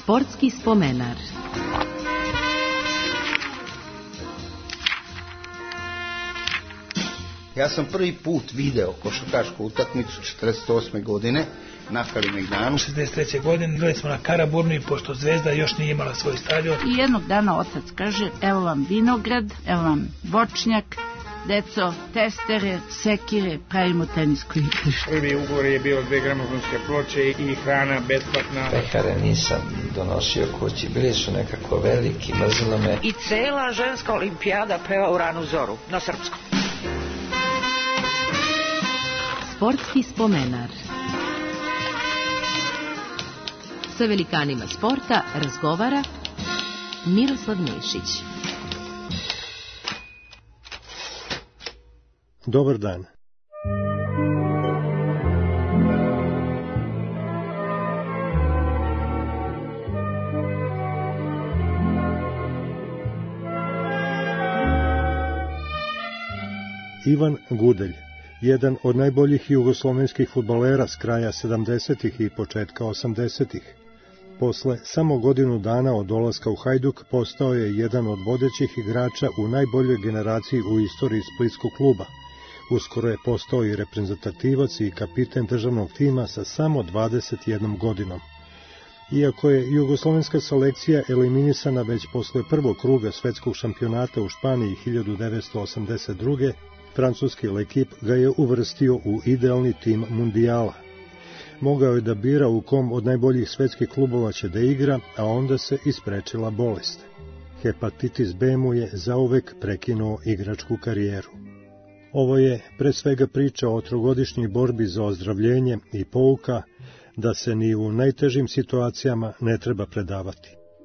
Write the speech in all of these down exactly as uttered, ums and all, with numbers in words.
Sportski spomenar. Ja sam prvi put video košarkašku utakmicu četrdeset osme godine na Kalemegdanu. šezdeset treće godine bili smo na Karaburnu i pošto Zvezda još nije imala svoj stadion. I jednog dana otac kaže, evo vam vinograd, evo vam voćnjak, deco, testere, sekire, pravimo tenisko igrište. Prvi ugovor je bio dve gramofonske ploče i hrana besplatna. Pekare nisam donosio kući, bili su nekako veliki, mrzilo me. I cela ženska olimpijada peva u ranu zoru, na srpskom. Sportski spomenar. Sa velikanima sporta razgovara Miroslav Nešić. Dobar dan. Ivan Gudelj, jedan od najboljih jugoslovenskih fudbalera s kraja sedamdesetih i početka osamdesetih. Posle samo godinu dana od dolaska u Hajduk postao je jedan od vodećih igrača u najboljoj generaciji u istoriji splitskog kluba. Uskoro je postao i reprezentativac i kapiten državnog tima sa samo dvadeset jednom godinom. Iako je jugoslovenska selekcija eliminisana već posle prvog kruga svetskog šampionata u Španiji hiljadu devetsto osamdeset druge. francuski L'Equipe ga je uvrstio u idealni tim mundijala. Mogao je da bira u kom od najboljih svetskih klubova će da igra, a onda se isprečila bolest. Hepatitis B mu je zauvek prekinuo igračku karijeru. Ovo je pre svega priča o trogodišnjoj borbi za ozdravljenje i pouka da se ni u najtežim situacijama ne treba predavati.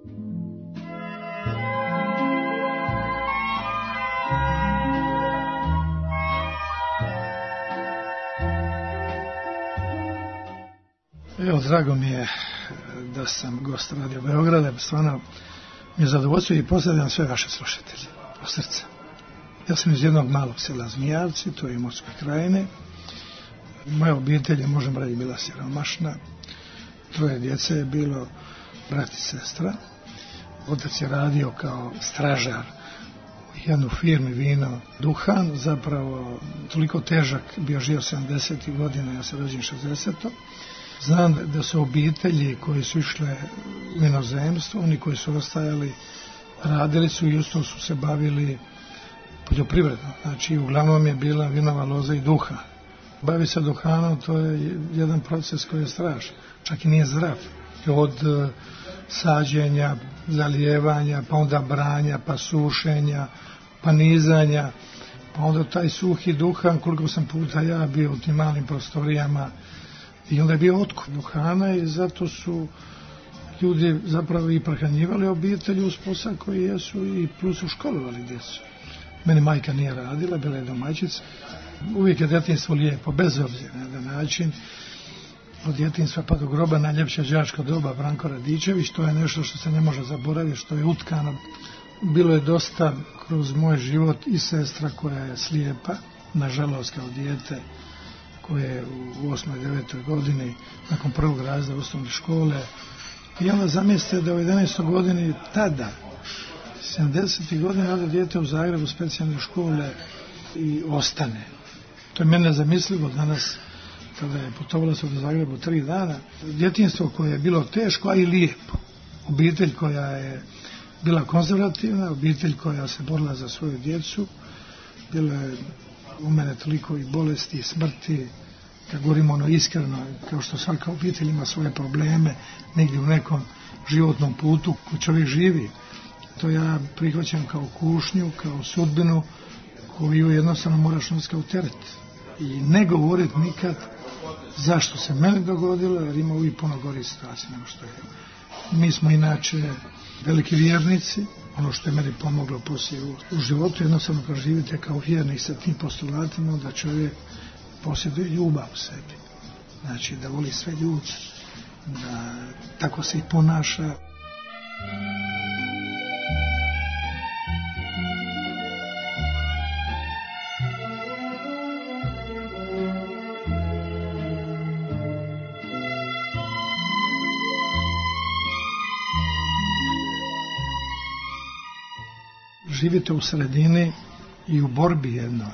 Evo, drago mi je da sam gost Radio Beograda, stvarno mi je zadovoljstvo i pozdravljam sve vaše slušatelje od srca. Ja sam iz jednog malog sela Zmijavci, to je Imotske krajine. Moja obitelj je, možemo reći, bila siromašna. Troje djece je bilo, brat i sestra. Otac je radio kao stražar u jednu firmi vino duhan, zapravo toliko težak, bio živio sedamdesetih godina, ja se rođen šezdesetog. Znam da su obitelji koji su išle u inozemstvo, oni koji su ostajali, radili su i usto su se bavili poljoprivredno. Znači, uglavnom je bila vinova loza i duhan. Bavi se duhanom, to je jedan proces koji je strašan, čak i nije zdrav. Od sađenja, zalijevanja, pa onda branja, pa sušenja, pa nizanja, pa onda taj suhi duhan, koliko sam puta ja bio u tim malim prostorijama, i onda je bio otkup duhana i zato su ljudi zapravo i prehranjivali obitelji uz posao koji jesu i plus u školovali djecu. Meni majka nije radila, bila je domaćica. Uvijek je djetinjstvo lijepo, bez obzira na jedan način. Od djetinjstva pa do groba najljepša đačka doba Branko Radičević, to je nešto što se ne može zaboraviti, što je utkano. Bilo je dosta kroz moj život i sestra koja je slijepa, nažalost kao dijete, koje je u osmoj devetoj godini, nakon prvog razreda osnovne škole. I onda zamislite da u jedanaestoj godini tada, sedamdesetih godina, ode dijete u Zagrebu specijalne škole i ostane. To je mene zamislivo danas, kada je putovala se do Zagrebu tri dana. Djetinjstvo koje je bilo teško, a i lijepo. Obitelj koja je bila konzervativna, obitelj koja se borila za svoju djecu. Bilo je u mene toliko i bolesti i smrti, kad govorimo ono iskreno, kao što svaka obitelj ima svoje probleme, negdje u nekom životnom putu koji čovjek živi. To ja prihvaćam kao kušnju, kao sudbinu koju jednostavno moraš nositi kao teret. I ne govoriti nikad zašto se meni dogodilo, jer ima uvijek puno gori situacije nego što je. Mi smo inače veliki vjernici. Ono što je meni pomoglo poslije u, u životu, jednostavno kad živite kao vjernik sa tim postulatima, da čovjek posjeduje ljubav u sebi. Znači da voli sve ljude, da tako se i ponaša. živite u sredini i u borbi jednoj.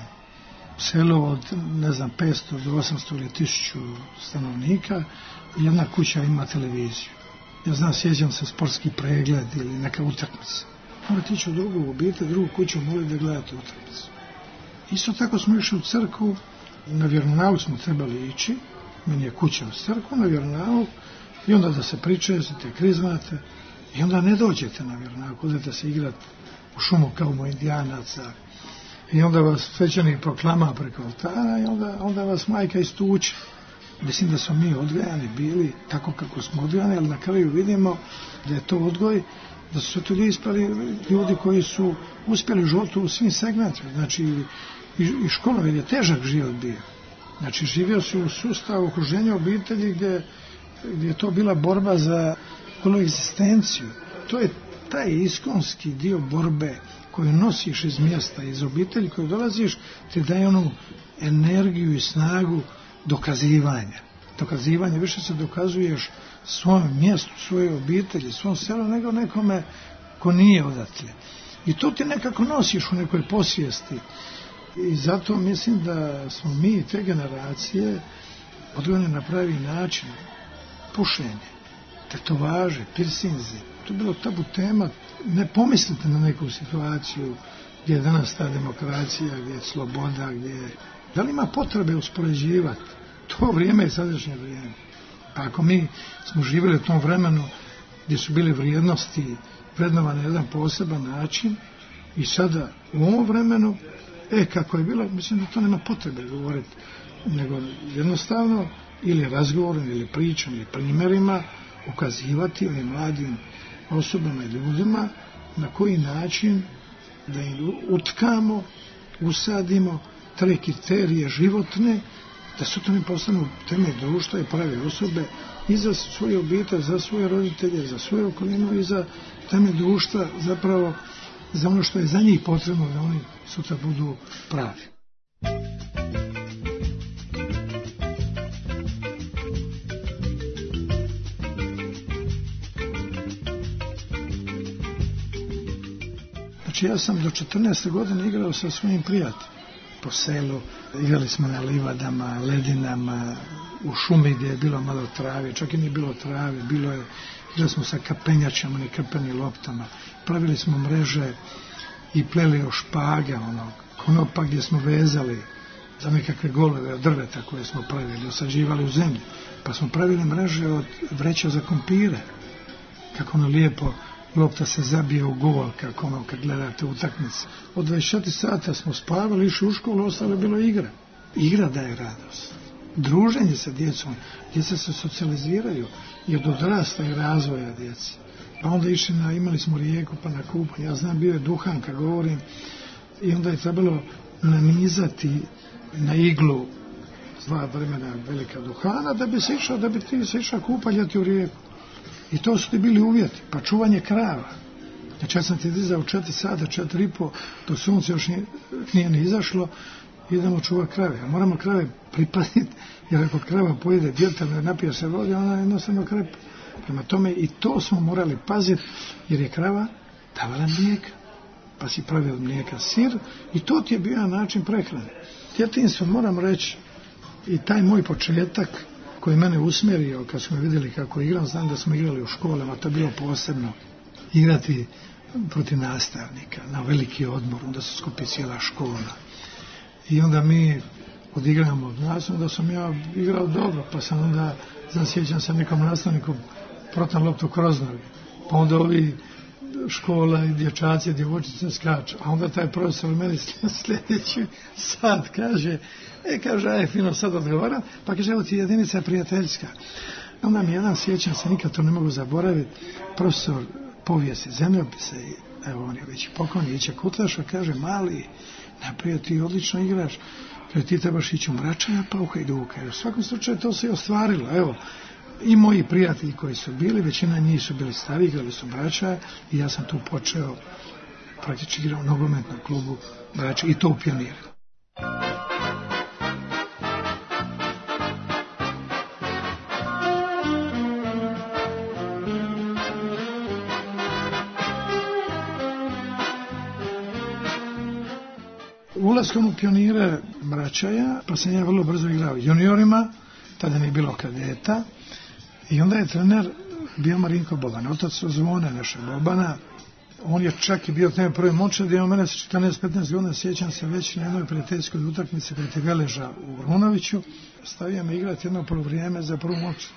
Selo od, ne znam, petsto do osamsto ili tisuću stanovnika i jedna kuća ima televiziju. Ja znam, sjećam se sportski pregled ili neka utakmica. Morate ići u drugu obitelj, drugu kuću, morate da gledate utakmicu. Isto tako smo išli u crkvu, na vjeronauk smo trebali ići, meni je kuća u crkvu, na vjeronauk, i onda da se pričestite, krizmate, i onda ne dođete na vjeronauk, odete se igrati u šumu kao mo indijanaca, i onda vas svećenik proklama preko oltara i onda, onda vas majka istuče. Mislim da smo mi odgajani bili tako kako smo odgajani, ali na kraju vidimo da je to odgoj, da su se to ispali ljudi koji su uspjeli životu u svim segmentima. Znači i, i škola je težak život bio. Znači živio su u sustavu okruženja obitelji gdje, gdje je to bila borba za golu egzistenciju. To je taj iskonski dio borbe koju nosiš iz mjesta, iz obitelji koju dolaziš, ti daje onu energiju i snagu dokazivanja. Dokazivanje, više se dokazuješ svom mjestu, svojoj obitelji, svom selu, nego nekome ko nije odatle. I to ti nekako nosiš u nekoj posvijesti. I zato mislim da smo mi, te generacije, odgojene na pravi način. Pušenje, tetovaže, pirsinzi, to je bilo tabu tema. Ne pomislite na neku situaciju gdje je danas ta demokracija, gdje je sloboda, gdje je... Da li ima potrebe uspoređivati? To vrijeme je sadašnje vrijeme. Pa ako mi smo živjeli u tom vremenu gdje su bile vrijednosti vrednovane na jedan poseban način i sada u ovom vremenu, e, kako je bilo, mislim da to nema potrebe govoriti, nego jednostavno ili razgovorom, ili pričom, ili primjerima ukazivati ovim mladim osobama i ljudima na koji način da im utkamo, usadimo tre kriterije životne, da su to mi postanu temelj društva i prave osobe i za svoje obitelj, za svoje roditelje, za svoju okolinu i za temelj društva, zapravo za ono što je za njih potrebno da oni sutra budu pravi. Znači ja sam do četrnaeste godine igrao sa svojim prijateljima po selu, igrali smo na livadama, ledinama, u šumi gdje je bilo malo trave, čak i nije bilo trave, bilo je, igrali smo sa kapenjačama i krpenim loptama, pravili smo mreže i pleli o špaga, onog konopa gdje smo vezali za nekakve golove od drveta koje smo pravili, osađivali u zemlji, pa smo pravili mreže od vreća za kompire, kako ono lijepo lopta se zabije u gol, kako ono kad gledate utakmice. Od dvadeset četiri sata smo spavali, išli u školu, ostalo je bilo igra. Igra daje radost. Druženje sa djecom, djeca se socijaliziraju i od odrasta i razvoja djece. Pa onda išli na, imali smo rijeku pa na kupanje, ja znam, bio je duhan kad govorim, i onda je trebalo nanizati na iglu dva vremena velika duhana da bi se išao, da bi ti se išao kupaljati u rijeku. I to su ti bili uvjeti, pa čuvanje krava. Znači ja sam ti dizao četiri sata, četiri i po, to sunce još nije, nije ni izašlo, idemo čuvati krave. A moramo krave pripaziti, jer ako krava pojede djetel, ne napije se vode, ona jednostavno krepa. Prema tome i to smo morali paziti, jer je krava davala mlijeka. Pa si pravio od mlijeka sir i to ti je bio način prehrane. Djetinjstvo, moram reći, i taj moj početak koji mene usmjerio kad smo vidjeli kako igram, znam da smo igrali u školama, to je bilo posebno igrati protiv nastavnika na veliki odmor, onda se skupi cijela škola i onda mi odigramo od nas, onda sam ja igrao dobro, pa sam onda zasjećam sa nekom nastavniku protam loptu kroz noge, pa onda ovi škola i dječaci, djevojčice skaču, a onda taj profesor meni sljedeći sad kaže, e, kaže, aj, fino sad odgovara, pa kaže, evo ti jedinica prijateljska. Onda mi jedan, sjećam se, nikad to ne mogu zaboraviti, profesor povijesti, zemljopise, evo on je već pokojni, Iće Kutlaša, kaže, mali, naprijed ti odlično igraš, kaže, ti trebaš ići u Mračaja, pa u Hajduka. U svakom slučaju to se i ostvarilo, evo. I moji prijatelji koji su bili, većina njih su bili stari, igrali su Bračaja i ja sam tu počeo praktički igrao u nogometnom klubu Brača i to u Pioniru. ulaskom u pionire Mračaja, pa sam ja vrlo brzo igrao juniorima, tada nije bilo kadeta, i onda je trener bio Marinko Boban, otac Zvone našeg Bobana. On je čak i bio trener prve momčadi, a mene sa četrnaest petnaest godina sjećam se već na jednoj prijateljskoj utakmici protiv Veleža u Runoviću, stavio me igrati jedno polovrijeme za prvu momčad.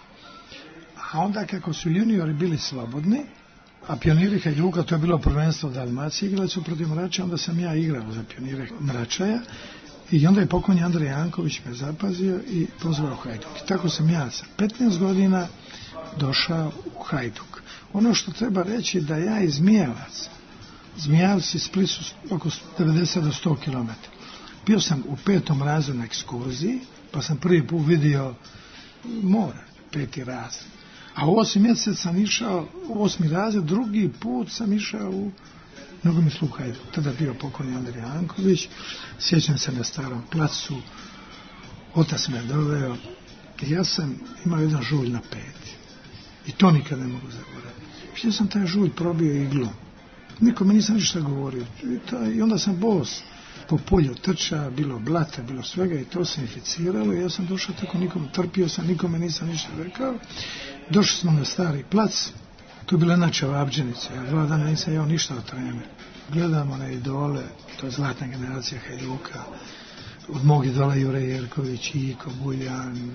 A onda kako su juniori bili slobodni, a pioniri Hajduka, to je bilo prvenstvo Dalmacije, igrali su protiv Mračaja, onda sam ja igrao za pionire Mračaja i onda je pokojni Andrej Janković me zapazio i pozvao Hajduk. I tako sam ja sa petnaest godina došao u Hajduk. Ono što treba reći da ja iz Zmijevaca, Zmijavci Split su oko devedeset do sto kilometara. Bio sam u petom razredu na ekskurziji, pa sam prvi put vidio more, peti razred. A u osmi mjesec sam išao, u osmi razred, drugi put sam išao u nogometni Hajduk. Tada bio pokojni Andrej Janković, sjećam se na starom placu, otac me doveo i ja sam imao jedan žulj na peti. I to nikad ne mogu zaboraviti. Što sam taj žulj probio iglom. Nikome nisam ništa govorio. I, ta, I onda sam bos po polju trča, bilo blata, bilo svega i to se inficiralo. I ja sam došao tako, nikom trpio sam, nikome nisam ništa rekao. Došli smo na stari plac. To je bila jedna čevabđenica. Ja dva dana nisam jeo ništa od treme. Gledamo na idole, to je zlatna generacija Hajduka. Od mog idola Jure Jerković, Iko, Buljan,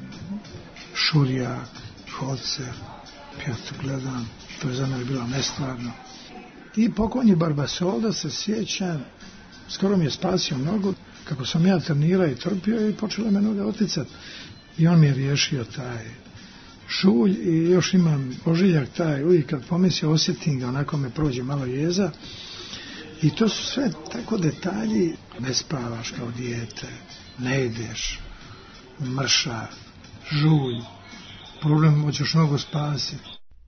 Šurja, Hoce. Ja to gledam, to je za mene bilo nestvarno. I pokojni Barbasolda se sjećam, skoro mi je spasio nogu, kako sam ja trenirao i trpio i počela me noga oticati. I on mi je riješio taj žulj i još imam ožiljak taj, uvijek kad pomislio osjetim ga, onako me prođe malo jeza. I to su sve tako detalji, ne spavaš kao dijete, ne ideš, mrša, žulj, problem hoćeš nogu spasiti.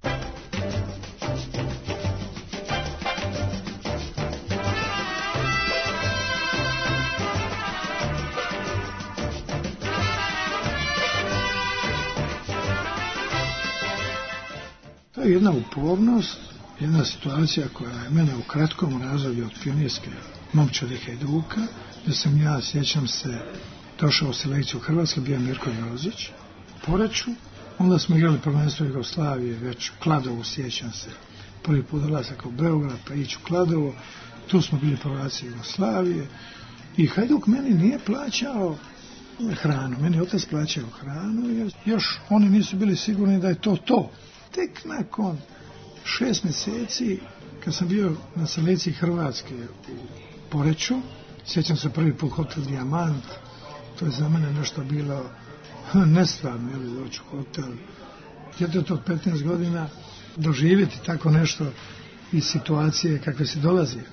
To je jedna upornost, jedna situacija koja je mene u kratkom razdoblju od pionirske momčadi Hajduka, gdje sam ja, sjećam se, došao u selekciju Hrvatske, bio Mirko Jozić, Poreču, onda smo igrali prvenstvo Jugoslavije, već u Kladovu, sjećam se, prvi put dolazak u Beograd, pa ići u Kladovo, tu smo bili prvaci Jugoslavije i Hajduk meni nije plaćao hranu, meni je otac plaćao hranu, jer još oni nisu bili sigurni da je to to. Tek nakon šest mjeseci, kad sam bio na selekciji Hrvatske u Poreču, sjećam se prvi put hotel Dijamant, to je za mene nešto bilo nestvarno, ili doći u hotel, djetet od petnaest godina, doživjeti tako nešto iz situacije kakve se dolazio.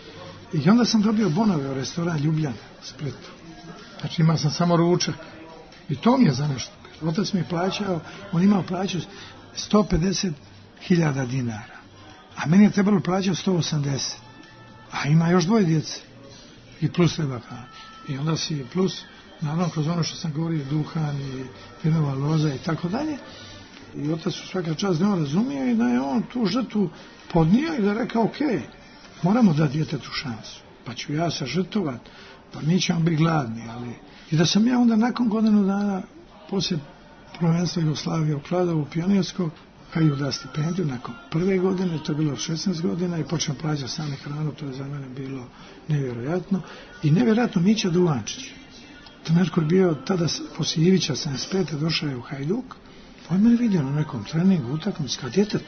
I onda sam dobio bonove u restoran Ljubljan, Splitu. Znači imao sam samo ručak. I to mi je za nešto. Otac mi je plaćao, on imao plaću sto pedeset hiljada dinara. A meni je trebalo plaćati sto osamdeset. A ima još dvoje djece. I plus treba hrana. I onda si plus, naravno kroz ono što sam govorio, duhan i vinova loza i tako dalje. I otac u svaka čast ne razumio i da je on tu žrtvu podnio i da je rekao, ok, moramo dati djetetu šansu. Pa ću ja se žrtvovat, pa mi ćemo biti gladni. Ali... I da sam ja onda nakon godinu dana, poslije prvenstva Jugoslavije u Kladovu pionirskog, Hajduk da stipendiju nakon prve godine, to je bilo šesnaest godina i počeo plaćati sami hranu, to je za mene bilo nevjerojatno. I nevjerojatno Mića Duvančić, trener koji je bio tada poslije Ivića sedamdeset pete došao je u Hajduk, on mene vidio na nekom treningu, utakmici kao djetet.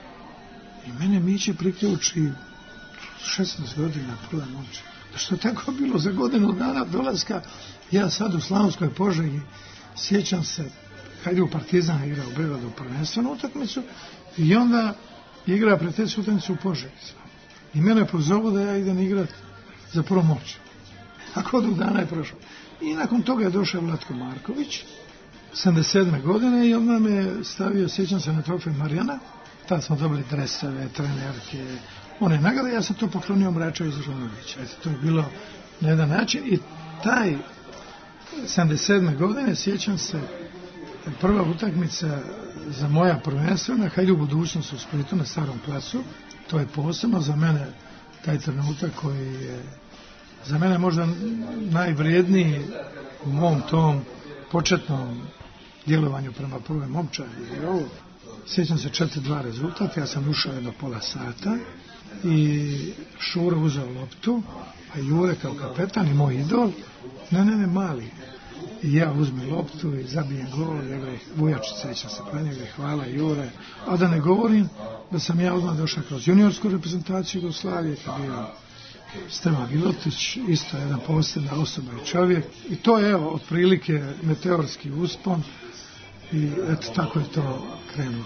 I mene Miće priključi šesnaest godina prve momče. Da što je tako bilo za godinu dana dolaska, ja sad u Slavonskoj Požegi, sjećam se, Hajduk Partizan igra u Beogradu prvenstvenu utakmicu i onda igra prijateljsku utakmicu u Požegi. I mene pozovu da ja idem igrati za prvu moć. A godinu dana je prošlo. I nakon toga je došao Vlatko Marković, sedamdeset sedme godine, i onda me stavio, sjećam se, na trofej Marijana. Tad smo dobili dresove, trenerke, one nagrade, ja sam to poklonio Mračaju iz Runovića. To je bilo na jedan način i taj sedamdeset sedme godine, sjećam se, prva utakmica za moja prvenstvena, Hajduk budućnost u Splitu na starom placu, to je posebno za mene taj trenutak koji je za mene možda najvrijedniji u mom tom početnom djelovanju prema prvoj momčadi. Sjećam se četiri dva rezultat, ja sam ušao jedno pola sata i Šuro uzeo loptu, a Jure kao kapetan i moj idol, ne, ne, ne, mali. I ja uzmem loptu i zabijem gol, Vujačić, sjećam se pa njega, hvala Jure. A da ne govorim da sam ja odmah došao kroz juniorsku reprezentaciju Jugoslavije, kad bio Stevan Vilotić, isto jedan posebna osoba i čovjek. I to je, evo, otprilike meteorski uspon i eto, tako je to krenulo.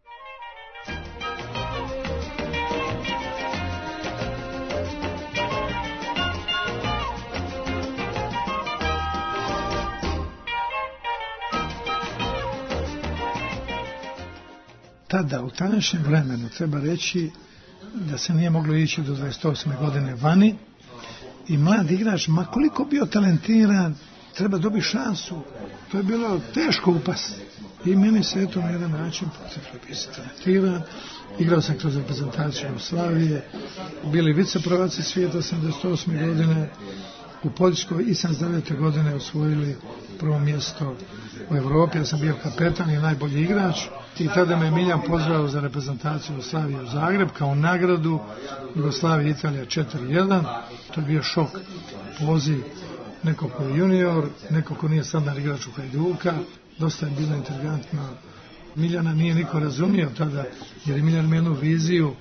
Tada, u tadašnjem vremenu, treba reći da se nije moglo ići do dvadeset osme godine vani i mlad igrač, ma koliko bio talentiran, treba dobiti šansu. To je bilo teško upasti. I meni se eto na jedan način potrebno talentiran. Igrao sam kroz reprezentaciju Jugoslavije, bili viceprvaci svijeta osamdeset osme godine, u Poljskoj i sedamdeset devete godine osvojili prvo mjesto u Europi. Ja sam bio kapetan i najbolji igrač i tada me Miljan pozvao za reprezentaciju Jugoslavije u Zagreb kao nagradu Jugoslavije Italija četiri jedan. To je bio šok, poziv, neko ko je junior, neko ko nije standard igrač u Hajduka. Dosta je bilo inteligentno. Miljana nije niko razumio tada, jer je Miljan imao jednu viziju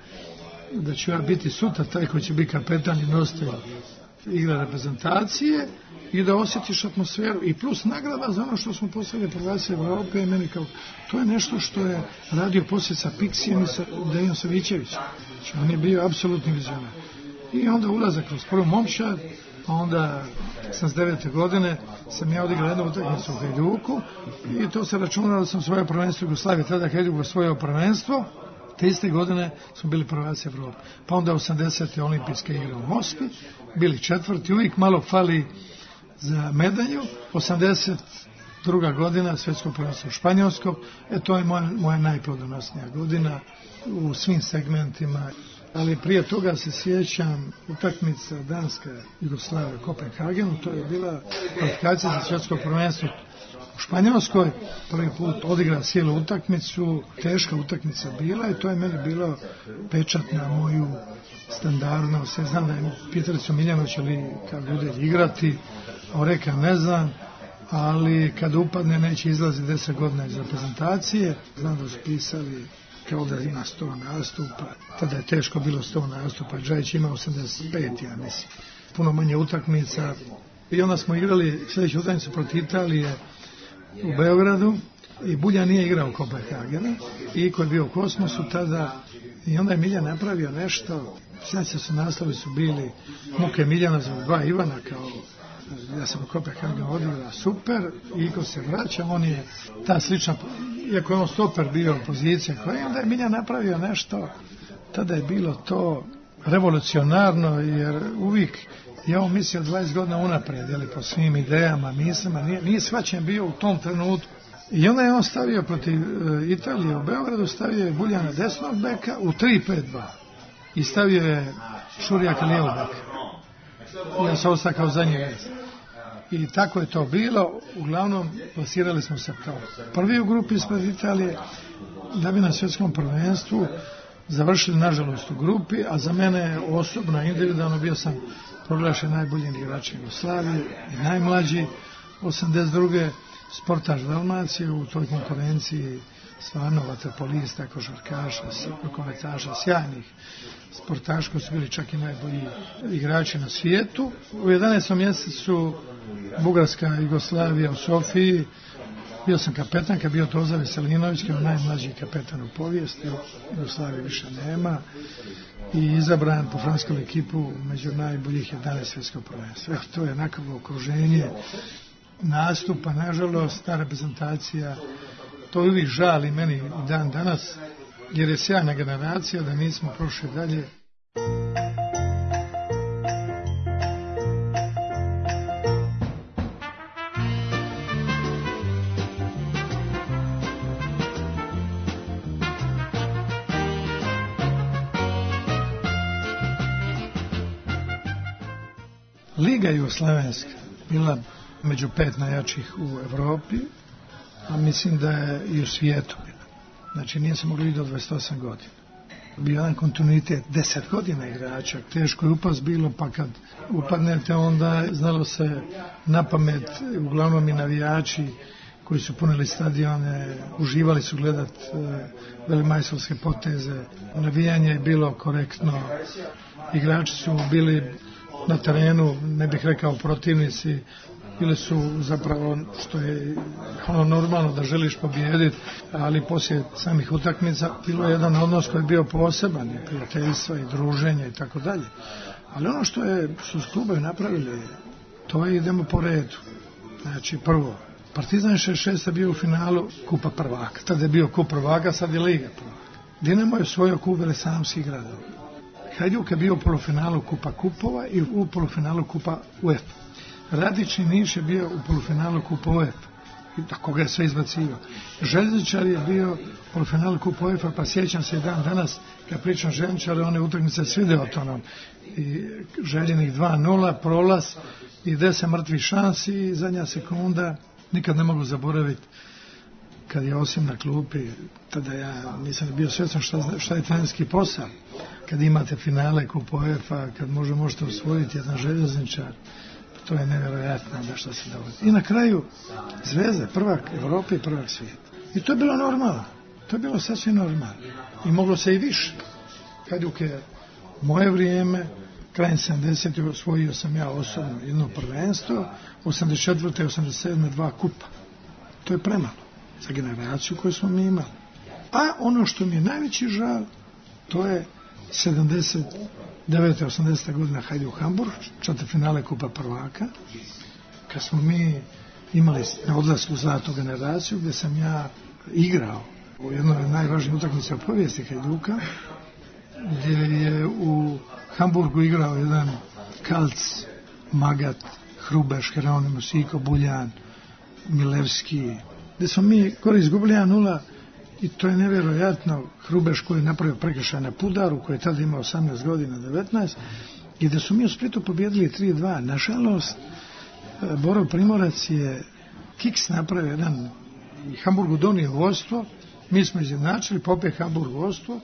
da ću ja biti sutra taj koji će biti kapetan i nositelj igra reprezentacije i da osjetiš atmosferu i plus nagrada za ono što smo postavili prvaci Evrope. Meni kao, to je nešto što je radio poslije sa Piksijem i sa Dejanom Savićevićem. Znači, on je bio apsolutni vizionar. I onda ulazak kroz prvu momčad, a onda sedamdeset devete godine sam ja odigrao jednu utakmicu u Hajduku i to se računalo da sam svoje prvenstvo Jugoslavije. Tada Hajduk osvojio prvenstvo. Te iste godine smo bili prvaci Evrope. Pa onda osamdesete olimpijske igre u Moskvi, bili četvrti, uvijek malo fali za medalju. osamdeset druga godina svjetsko prvenstvo u Španjolskom, e to je moja, moja najplodonosnija godina u svim segmentima. Ali prije toga se sjećam utakmica Danska Jugoslavija u Kopenhagenu, to je bila kvalifikacija za svjetsko prvenstvo u Španjolskoj. Prvi put odigra cijelu utakmicu, teška utakmica bila i to je meni bilo pečat na moju standardnost. Ja znam da je pitali su Miljanović ali kad bude igrati, a reka ne znam, ali kad upadne neće izlaziti deset godina iz reprezentacije. Znam da su pisali kao da ima sto nastupa, tada je teško bilo sto nastupa, Džajić ima osamdeset pet, ja mislim, puno manje utakmica. I onda smo igrali sljedeću utakmicu protiv Italije u Beogradu i Bulja nije igrao u Kopenhagenu i koji je bio u Kosmosu tada i onda je Miljan napravio nešto. Sjeća se, naslovi su bili muke Miljana za dva Ivana, kao ja sam u Kopenhagenu odigrao super i ko se vraća, on je ta slična, iako je on stoper bio pozicija koja, onda je Miljan napravio nešto. Tada je bilo to revolucionarno, jer uvijek je on mislio dvadeset godina unaprijed, jeli, po svim idejama, mislima, nije, nije shvaćen bio u tom trenutku. I onda je on stavio protiv e, Italije u Beogradu, stavio je Buljana desnog beka u tri pet dva i stavio je Šurjaka lijevog beka. I ja sam ostao kao zadnji vez. I tako je to bilo. Uglavnom, plasirali smo se kao prvi u grupi ispred Italije, da bi na svjetskom prvenstvu završili, nažalost, u grupi, a za mene osobno, individualno, bio sam proglašen najboljim igračem Jugoslavije i najmlađi. osamdeset druge sportaš Dalmacije u toj konkurenciji, stvarno vaterpolista, košarkaša, rukometaša, sjajnih sportaša koji su bili čak i najbolji igrači na svijetu. U jedanaestom mjesecu Bugarska Jugoslavija u Sofiji, bio sam kapetan, kad bio Toza Veselinović, kao najmlađi kapetan u povijesti, Jugoslavije više nema, i izabran po franskom ekipu među najboljih jedanaest svjetskog prvenstva. To je nekako okruženje nastupa, nažalost, ta reprezentacija, to uvijek žali meni i dan danas, jer je sjajna generacija, da nismo prošli dalje. Liga Jugoslavenska bila među pet najjačih u Evropi, a mislim da je i u svijetu bila. Znači nije se mogli vidjeti od dvadeset osam godina. Bio jedan kontinuitet, deset godina igrača, teško je upast bilo, pa kad upadnete onda znalo se na pamet, uglavnom i navijači koji su punili stadione, uživali su gledat e, velimajstorske poteze, navijanje je bilo korektno, igrači su bili na terenu, ne bih rekao protivnici, bili su zapravo, što je ono normalno da želiš pobijediti, ali poslije samih utakmica bilo je jedan odnos koji je bio poseban, i prijateljstva i druženja i tako dalje. Ali ono što je, su s klubovi napravili, to je idemo po redu. Znači prvo, Partizan šezdeset šest bio u finalu Kupa prvaka, tada je bio Kup prvaka, sad je Liga prvaka. Dinamo je svoje kup Velesamskih gradova. Hajduk je bio u polufinalu Kupa kupova i u polufinalu Kupa UEFA. Radični Niš je bio u polufinalu Kupa UEFA, tako ga je sve izbacivo. Željezničar je bio u polufinalu Kupa UEFA, pa sjećam se i dan danas, kad pričam Željezničar, one utakmice svideo to nam. I željenih dva nula, prolaz i deset mrtvih šansi i zadnja sekunda, nikad ne mogu zaboraviti, kad je Osim na klupi, tada ja nisam bio svjestan šta, šta je trenerski posao. Kad imate finale Kupa UEFA, kad može, možete osvojiti jedan Željezničar, to je nevjerojatno da što se dogodi. I na kraju Zvezda, prvak Evrope i prvak svijeta. I to je bilo normalno. To je bilo sasvim normalno. I moglo se i više. Hajduk je moje vrijeme, krajem sedamdesetih osvojio sam ja osobno jedno prvenstvo, osamdeset četvrte i osamdeset sedme dva kupa. To je premalo za generaciju koju smo mi imali. A ono što mi je najveći žal, to je sedamdeset devete osamdesete godina Hajduk Hamburg, četvrtfinale Kupa prvaka, kad smo mi imali na odlasku zlatu generaciju, gdje sam ja igrao u jednoj od najvažnijih utakmica u povijesti Hajduka, gdje je u Hamburgu igrao jedan Kalc, Magat, Hrubeš, Hieronymus, Iko, Buljan, Milevski, gdje smo mi gore izgubili jedan nula. I to je nevjerojatno. Hrubeš koji je napravio prekršaj na Pudaru, koji je tada imao osamnaest godina, devetnaest, i da su mi u Splitu pobjedili tri dva. Nažalost, Boro Primorac je kiks napravio jedan, i Hamburgu donio vodstvo, mi smo izjednačili, popije Hamburg vodstvo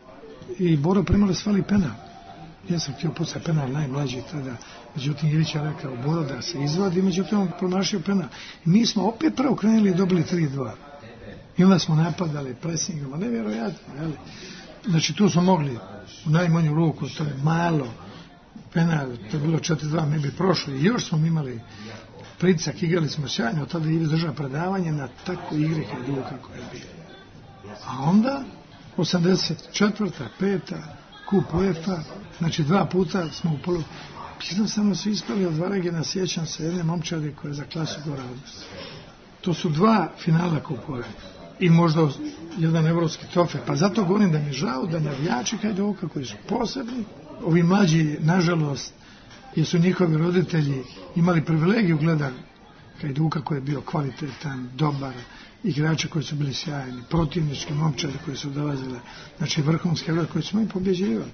i Boro Primorac svali penal. Ja sam htio pucati penal, najmlađi tada, međutim Ivić je rekao Boro da se izvadi, međutim on promašio penal. I mi smo opet prvo krenuli i dobili tri dva. I onda smo napadali presingom, a nevjerojatno, jel? Znači tu smo mogli u najmanju ruku, to je malo, penal, to je bilo četiri dva, mi bi prošli. I još smo imali pritisak, igrali smo sjajno, tada je Ivić držao predavanje na takvu igri Hajduka koja je bila. A onda, osamdeset četvrta, peta, Kup UEFA, znači dva puta smo u polu. Jednostavno su ispali od Varegina, sjećam se jedne momčadi koja je za klasu gora od nas. To su dva finala Kupa UEFA. I možda jedan evropski trofej. Pa zato govorim da mi je žao da navijači Hajduka koji su posebni, ovi mlađi, nažalost, jer su njihovi roditelji imali privilegiju gledati Hajduka koji je bio kvalitetan, dobar, igrači koji su bili sjajni, protivnički momčadi koji su dolazile, znači vrhunske igrače koji smo i pobjeđivali.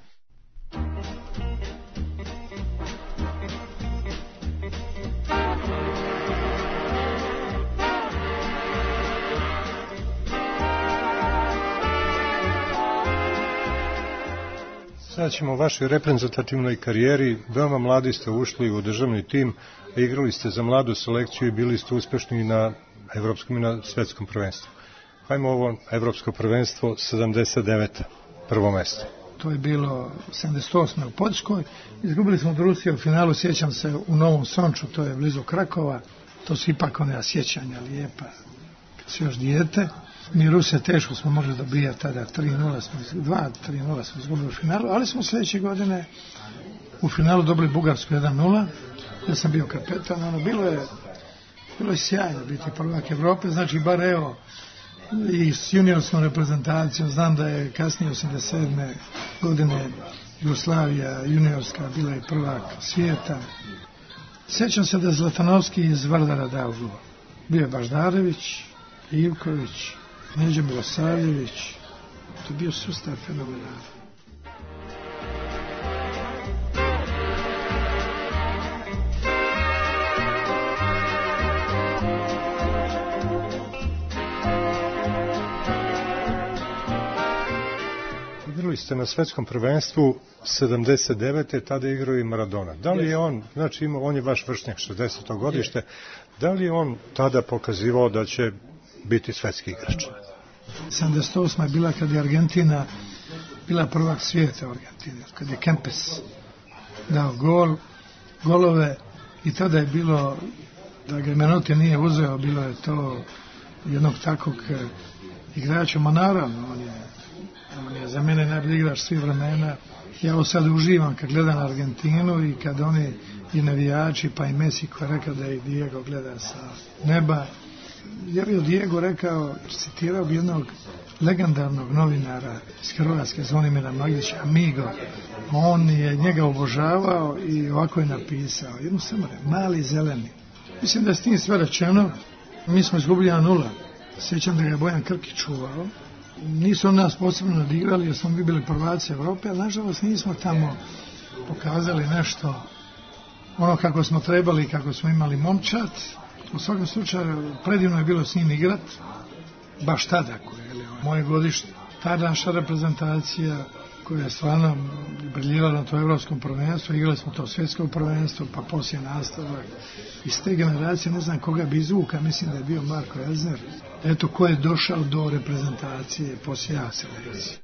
Sad ćemo o vašoj reprezentativnoj karijeri. Veoma mladi ste ušli u državni tim, igrali ste za mladu selekciju i bili ste uspješni na evropskom i na svjetskom prvenstvu. Hajmo ovo evropsko prvenstvo sedamdeset devete prvo mjesto. To je bilo sedamdeset osme u Poljskoj. Izgubili smo od Rusije u finalu, sjećam se, u Novom Sonču, to je blizu Krakova. To su ipak one sjećanja lijepa, kad su još dijete. Mi Rusije teško smo mogli dobijati tada, tri nula smo, dva tri nula smo izgubili u finalu, ali smo sljedeće godine u finalu dobili Bugarsku jedan nula. Ja sam bio kapetan, ono, bilo je, bilo je sjajno biti prvak Evrope, znači bar evo, i s juniorskom reprezentacijom, znam da je kasnije osamdeset sedme godine Jugoslavija juniorska bila i prvak svijeta. Sjećam se da je Zlatanovski iz Vardara dao gol. Bio je Baždarević, Ivković, Neđo Milosavljević, to je bio sustav fenomenalan. igrali ste na svetskom prvenstvu sedamdeset devete tada igrao i Maradona. Da li je on, znači ima, on je vaš vršnjak, šezdeseto godište, da li je on tada pokazivao da će biti svetski igrač? sedamdeset osma je bila kad je Argentina bila prvak svijeta u Argentini, kad je Kempes dao gol, golove i tada je bilo, da ga Menotti nije uzeo, bilo je to jednog takvog igrača, ma naravno, on je, on je za mene najbolji igrač svih vremena. Ja ovo sad uživam kad gledam Argentinu i kad oni i navijači, pa i Messi koji je rekao da je Diego gleda sa neba. Ja bih Diego rekao, citirao bi jednog legendarnog novinara iz Hrvatske, Zvonimira Magdića, Amigo. On je njega obožavao i ovako je napisao, jednu samo mali zeleni. Mislim da je s tim sve rečeno. Mi smo izgubili jedan nula. Sjećam da ga je Bojan Krkić čuvao. Nisu on nas posebno nadigrali jer smo mi bili prvaci Evrope, ali nažalost nismo tamo pokazali nešto ono kako smo trebali, kako smo imali momčad. U svakom slučaju predivno je bilo s njim igrat, baš tada koje je moje godište. Ta naša reprezentacija koja je stvarno briljirala na to evropskom prvenstvu, igrali smo to svjetsko prvenstvo, pa poslije nastavak. Iz te generacije ne znam koga bi izvuka, mislim da je bio Marko Elzner. Eto ko je došao do reprezentacije poslije ja selekcije.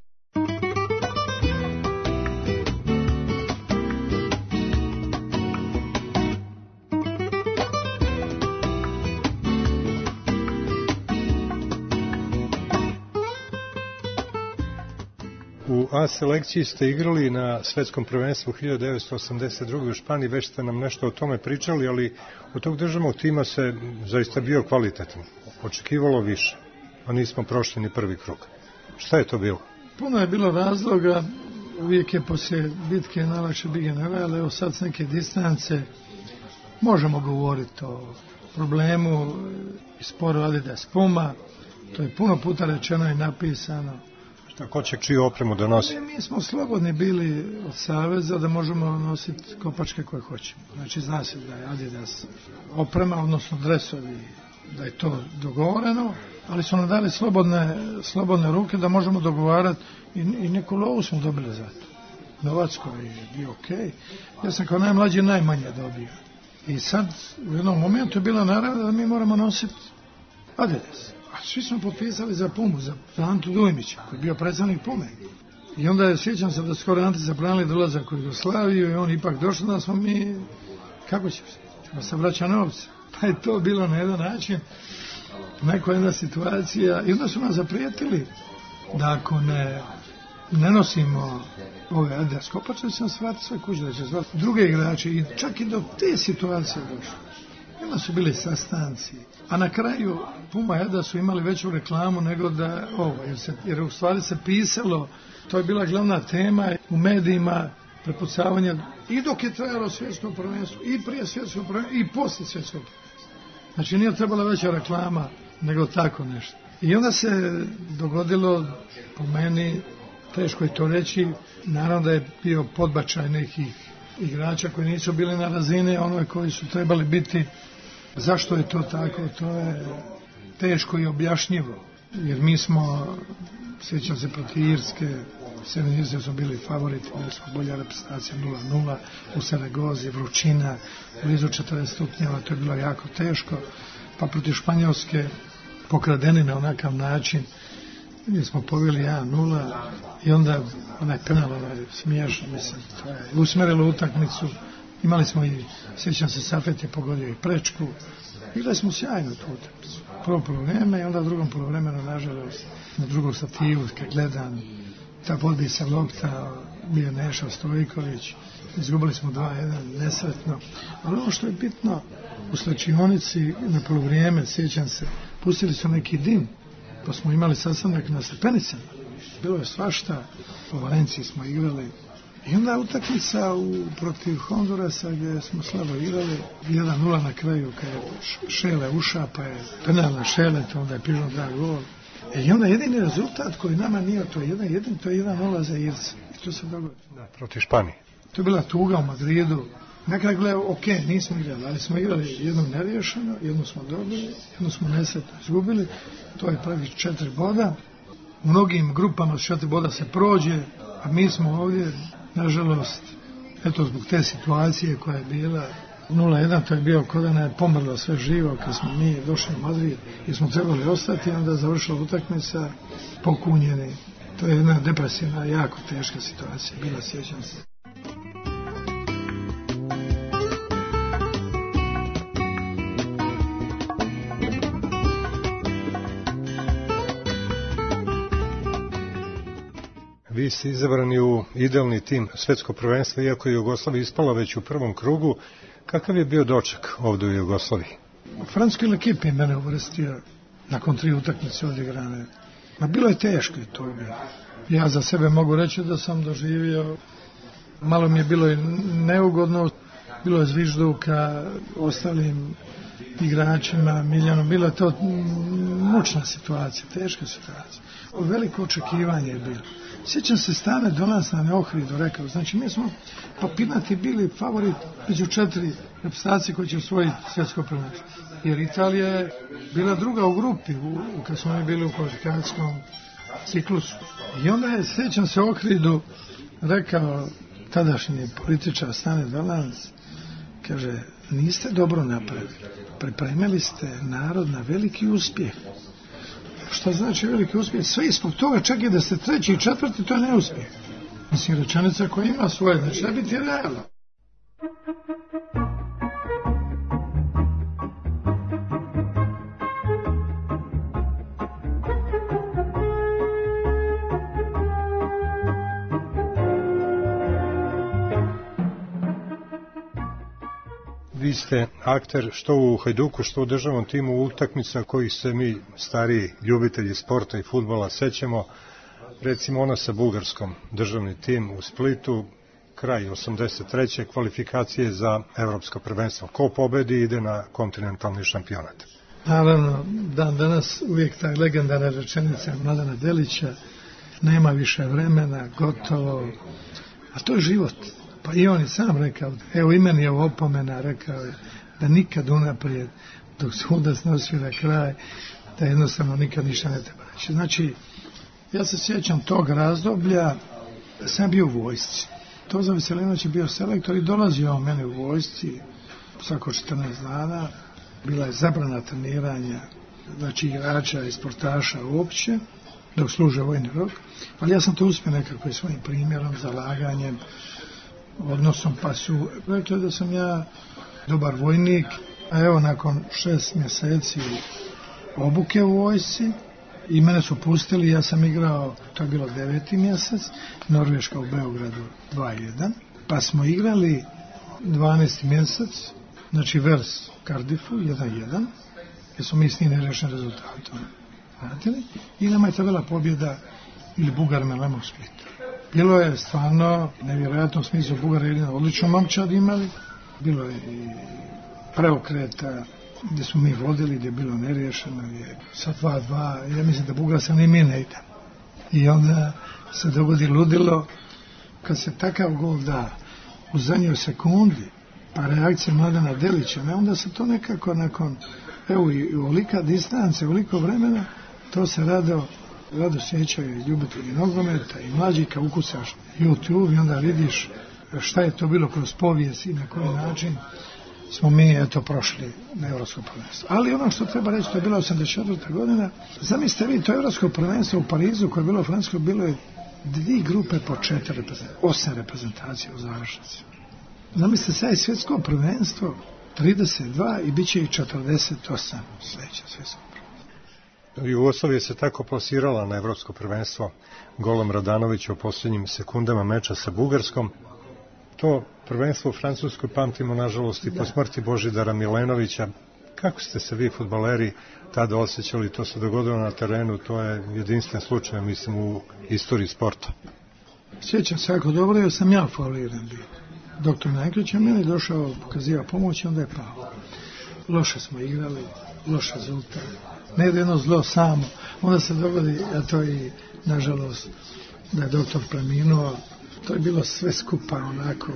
U A selekciji ste igrali na svetskom prvenstvu hiljadu devetsto osamdeset druge u Španiji, već ste nam nešto o tome pričali, ali od tog državnog tima se zaista bio kvalitetan. Očekivalo više, a nismo prošli ni prvi krug. Šta je to bilo? Puno je bilo razloga, uvijek je poslije bitke najlakše bige neve, ali evo sad s neke distance možemo govoriti o problemu i sporu Adidas Puma. To je puno puta rečeno i napisano. Ko će čiju opremu da nosi? Mi smo slobodni bili od saveza da možemo nositi kopačke koje hoćemo. Znači zna se da je Adidas oprema, odnosno dresovi, da je to dogovoreno, ali su nam dali slobodne, slobodne ruke da možemo dogovarati i, i neku lovu smo dobili za to. Novac koji je bio okej. Okay. Ja sam kao najmlađi najmanje dobio. I sad u jednom momentu je bila naravno da mi moramo nositi Adidas. A svi smo potpisali za Pumu, za Antu Dujmića, koji je bio predstavnik Pume. I onda je, sjećam se da skoro Anti zabranili dolazak u Jugoslaviju i on ipak došao da smo mi, kako će se, ćemo se vraća novce. Pa je to bilo na jedan način, neka jedna situacija. I onda su nas zaprijetili da ako ne, ne nosimo ove Adidas kopače, da će nas vratiti sve kuće, da će zvati druge igrače. I čak i do te situacije došlo. Ima su bili sastanci, a na kraju Puma i Adidas su imali veću reklamu nego da ovo, jer, se, jer u stvari se pisalo, to je bila glavna tema u medijima, prepucavanja i dok je trajalo svjetsko prvenstvo, i prije svjetskog prvenstva, i poslije svjetskog prvenstva. Znači nije trebala veća reklama nego tako nešto. I onda se dogodilo, po meni, teško je to reći, naravno da je bio podbačaj nekih igrača koji nisu bili na razini onoj koji su trebali biti. Zašto je to tako? To je teško i objašnjivo. Jer mi smo, sjećam se protiv Irske, sedam Irske su bili favoriti, bili smo bolja reprezentacija nula nula, u Saragozi, vrućina, blizu četrdeset stupnjeva, to je bilo jako teško. Pa protiv Španjolske pokradeni na onakav način, mi smo poveli jedan nula i onda onaj penal, onaj smiješan, mislim, to je usmjerilo utakmicu. Imali smo i, sjećam se, Safet je pogodio i prečku. Igrali smo sjajno tu utakmicu. Prvo polovreme i onda u drugom polovremenu, nažalost, na drugom stativu, kad gledam, ta podbica lopta, bio Neša Stojković, izgubili smo dva jedan, nesretno. Ali ono što je bitno, u slačionici na polovrijeme, sjećam se, pustili su neki dim, pa smo imali sastanak na stepenicama. Bilo je svašta, u Valenciji smo igrali. I onda utakmica u, protiv Hondurasa gdje smo slabo igrali, jedan nula na kraju, kad je Šele uša, pa je penal na Šele, to onda je Pižon da gol. E, I onda jedini rezultat koji nama nije, to je jedan, jedan, to je jedan nula za Irce. I to se dogodi. Da, protiv Španije. To je bila tuga u Madridu. Nekada gledao, ok, nismo igrali, ali smo igrali jednom neriješeno, jednu smo dobili, jednu smo nesretno izgubili, to je pravi četiri boda. U mnogim grupama s četiri boda se prođe, A mi smo ovdje, nažalost, eto zbog te situacije koja je bila nula jedan, to je bio kod da je pomrlo sve živo kad smo mi došli u Madrid i smo trebali ostati, onda završila utakmica pokunjeni. To je jedna depresivna, jako teška situacija bila, sjećam se. Vi ste izabrani u idealni tim svetskog prvenstva, iako je Jugoslavija ispala već u prvom krugu. Kakav je bio doček ovdje u Jugoslaviji? Francuski ekip je mene uvrstio nakon tri utakmice odigrane. Ma bilo je teško i to bilo. Ja za sebe mogu reći da sam doživio, malo mi je bilo i neugodno, bilo je zvižduka ostalim igračima, Miljanom, bilo je to mučna situacija, teška situacija. Veliko očekivanje je bilo. Sjećam se Stane do nas na Ohridu rekao, znači mi smo papirnati bili favorit među četiri reprezentacije koji će osvojiti svjetsko prvenstvo. Jer Italija je bila druga u grupi u, u, kad smo mi bili u kvalifikacijskom ciklusu. I onda je, sjećam se Ohridu, rekao tadašnji političar Stane do nas, kaže, niste dobro napravili, pripremili ste narod na veliki uspjeh. Šta znači veliki uspjeh? Sve ispod toga, čak i da ste treći i četvrti, to je neuspjeh. Mislim, rečenica koja ima svoje, znači da biti realno. Vi ste akter što u Hajduku, što u državnom timu utakmica kojih se mi stariji ljubitelji sporta i fudbala sećamo. Recimo ona sa Bugarskom, državni tim u Splitu, kraj osamdeset treće kvalifikacije za evropsko prvenstvo. Ko pobedi ide na kontinentalni šampionat. Naravno, dan danas uvijek ta legendarna rečenica Mladena Delića, nema više vremena, gotovo, a to je život. Pa i on je sam rekao, evo i meni je opomena, rekao je da nikad unaprijed, dok se udas ne osvira kraj, da jednostavno nikad ništa ne treba reći. Znači, ja se sjećam tog razdoblja, da sam bio u vojsci. Toza Veselinović je bio selektor i dolazio on mene u vojsci svako četrnaest dana. Bila je zabrana treniranja, znači igrača i sportaša uopće, dok služe vojni rok. Ali ja sam to uspio nekako i svojim primjerom, zalaganjem, odnosom, pa su rekli da sam ja dobar vojnik, a evo nakon šest mjeseci obuke u vojsci i mene su pustili, ja sam igrao, to je bilo deveti mjesec, Norveška u Beogradu dva jedan, pa smo igrali dvanaesti mjesec, znači Vers Cardiffu jedan jedan, jer smo mi s njim nerešen rezultatom vratili, i nama je tabela pobjeda ili Bugar Melema u Splitu. Bilo je stvarno nevjerojatno u smislu, Bugari jedino odlično momčad imali, bilo je i preokreta gdje smo mi vodili, gdje je bilo neriješeno, je sa dva dva, ja mislim da Bugar se ni mi ne ide. I onda se dogodi ludilo, kad se takav gol da u zadnjoj sekundi, pa reakcija Mladena Delića, ne, onda se to nekako nakon, evo i ovolika distance, ovoliko vremena, to se rado rado sjećaju ljubitelji nogometa i mlađi, kad ukucaš YouTube i onda vidiš šta je to bilo kroz povijest i na koji način smo mi eto prošli na evropsko prvenstvo. Ali ono što treba reći, to je bila osamdeset četvrta godina. Zamislite vi, to evropsko prvenstvo u Parizu koje je bilo u Francuskoj, bilo je dvije grupe po četiri reprezentacije, osam reprezentacija u završnici. Zamislite sad je svjetsko prvenstvo trideset dva i bit će i četrdeset osam sljedeće svjetsko. Jugoslavija se tako plasirala na evropsko prvenstvo golom Radanovića u posljednjim sekundama meča sa Bugarskom. To prvenstvo u Francuskoj pamtimo nažalost i po smrti Božidara Milenovića. Kako ste se vi fudbaleri tada osjećali? To se dogodilo na terenu, to je jedinstven slučaj, mislim, u istoriji sporta. Sjećam se jako dobro, jer sam ja fauliran bio. Doktor Najkrić je meni došao, pokazivao pomoć i onda je pao. Loše smo igrali, loš rezultat. Ne jedno zlo samo. Onda se dogodi, a to i nažalost da je doktor preminuo. To je bilo sve skupa onako.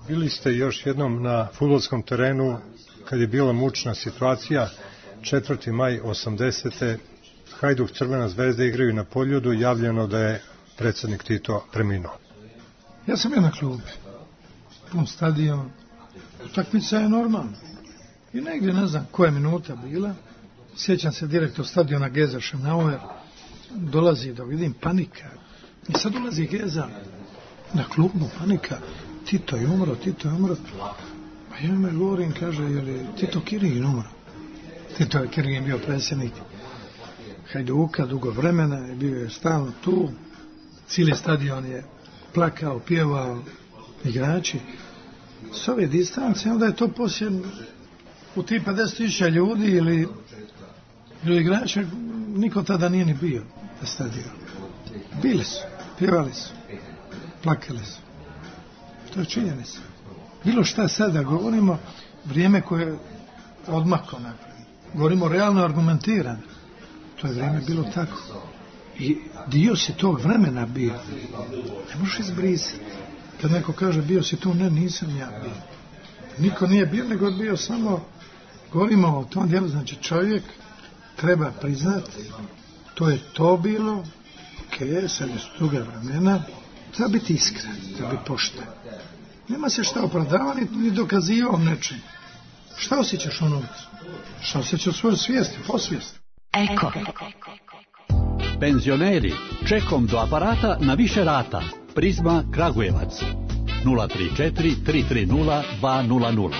Bili ste još jednom na fudbalskom terenu kad je bila mučna situacija, četvrti maj osamdesete. Hajduk, Crvena zvezda igraju na Poljudu, javljeno da je predsjednik Tito preminuo. Ja sam bio na klubi, pun stadion, utakmica je normalna. I negdje, ne znam koja minuta bila, sjećam se direktor stadiona Geza Šenauer, dolazi da vidim panika. I sad dolazi Geza na klubu, panika, Tito je umro, Tito je umro. Pa ja me govorim, kaže, je li Tito Kirin umro? Tito je Kirin bio predsjednik Hajduka dugo vremena, je bio je stalno tu, cijeli stadion je plakao, pjevao, igrači. S ove distance, onda je to poslije u tih pedeset tisuća ljudi ili, ili igrača, niko tada nije ni bio na stadionu. Bili su, pjevali su, plakali su. To je činjenica. Bilo šta sada govorimo, vrijeme koje je odmako napravimo. Govorimo realno argumentirano. To je vrijeme bilo tako. I dio si tog vremena bio. Ne možeš izbrisati. Kad neko kaže bio si tu, ne, nisam ja bio. Niko nije bio, nego je bio samo, govorimo o tom dijelu, znači čovjek treba priznati, to je to bilo, ok, sad je su druga vremena, treba biti iskren, treba biti pošten. Nema se šta opravdavati ni dokazivao nečim. Šta osjećaš unutra? Šta osjećaš u svojoj svijesti, posvijesti? Eko. Penzioneri, čekom do aparata na više rata. Prizma Kragujevac. nula tri četiri tri tri nula dva nula nula.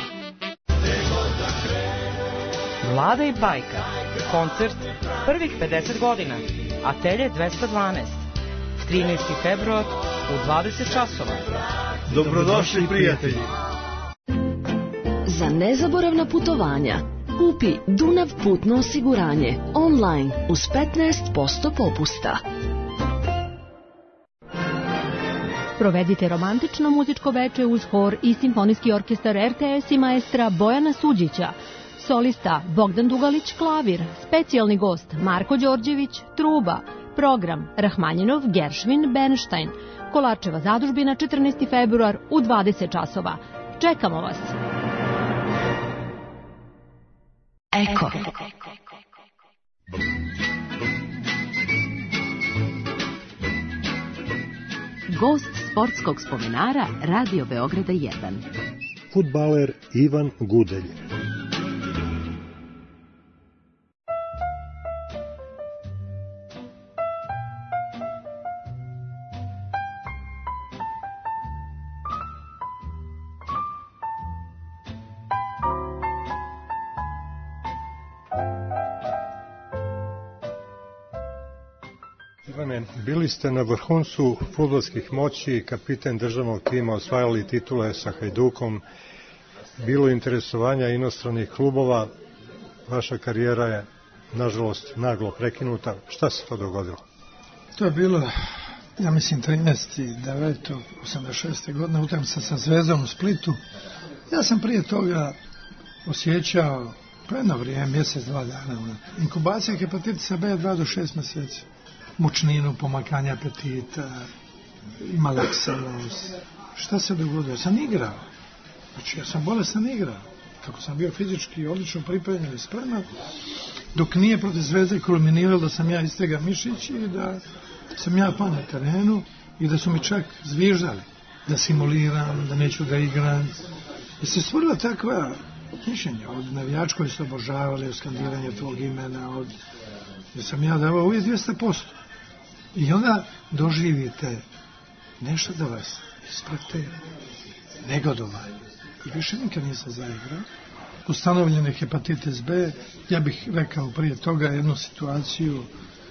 Vlada i bajka. Koncert prvih pedeset godina. Atelje dvesta dvanaest. trinaesti februar u dvadeset časova. Dobrodošli prijatelji. Za nezaboravna putovanja kupi Dunav putno osiguranje online uz petnaest posto popusta. Provedite romantično muzičko veče uz hor i simfonijski orkestar er te es i maestra Bojana Suđića. Solista Bogdan Dugalić klavir, specijalni gost Marko Đorđević truba, program Rahmanjinov, Geršvin, Bernstein. Kolarčeva zadužbina četrnaesti februar u dvadeset časova. Čekamo vas. Eko. Gost sportskog spomenara Radio Beograda jedan. Fudbaler Ivan Gudelj. Bili ste na vrhuncu fudbalskih moći, kapiten državnog tima, osvajali titule sa Hajdukom, bilo interesovanja inostranih klubova, vaša karijera je, nažalost, naglo prekinuta. Šta se to dogodilo? To je bilo, ja mislim, trinaest devet osamdeset šeste godine, utakmica sa Zvezdom u Splitu. Ja sam prije toga osjećao, pa jedno vrijeme, mjesec, dva dana, inkubacija hepatitisa B dva do šest mjeseci. Mučninu, pomakanja apetita, malaksanost. Šta se dogodilo? Sam igrao. Znači, ja sam bolestan igrao. Kako sam bio fizički odlično pripremljen i spreman, dok nije protiv Zvezde kulminiralo da sam ja istega mišić i da sam ja pao na terenu i da su mi čak zviždali da simuliram, da neću da igram. I se stvorila takva mišljenja od navijača koji su obožavali, od skandiranja tvog imena, od jer sam ja davao uvijek dvjesto posto. I onda doživite nešto da vas isprate negodovanje. I više nikad nisam zaigrao. Ustanovljen je hepatitis B, ja bih rekao prije toga jednu situaciju.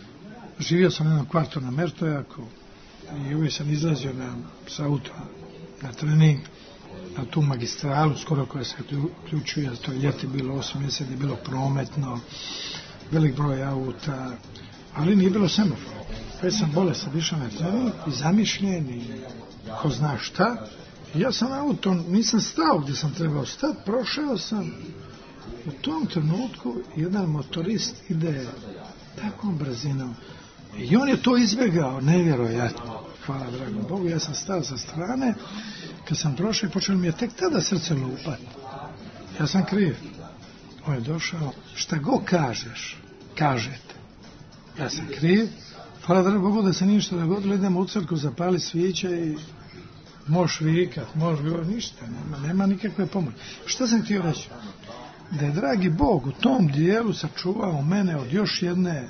Živio sam u jednom kvartu na Mertojaku i uvijek sam izlazio na, sa autom na trening, na tu magistralu, skoro koja se uključuje, to je ljeti bilo osam mjeseci, je bilo prometno, velik broj auta, ali nije bilo semafora. Već sam bolestan, išao na trening i zamišljen i ko zna šta. I ja sam autom, nisam stao gdje sam trebao stati, prošao sam. U tom trenutku jedan motorist ide takvom brzinom i on je to izbjegao, nevjerojatno. hvala dragom Bogu, ja sam stao sa strane, kad sam prošao i počelo mi je tek tada srce lupati. Ja sam kriv. On je došao, šta go kažeš, kažete. Ja sam kriv, hvala dragom Bogu da se ništa dogodilo, idemo u crkvu, zapali sviće i možeš vikat, možeš govoriti, ništa, nema, nema nikakve pomoći. Šta sam htio reći? Da je dragi Bog u tom dijelu sačuvao mene od još jedne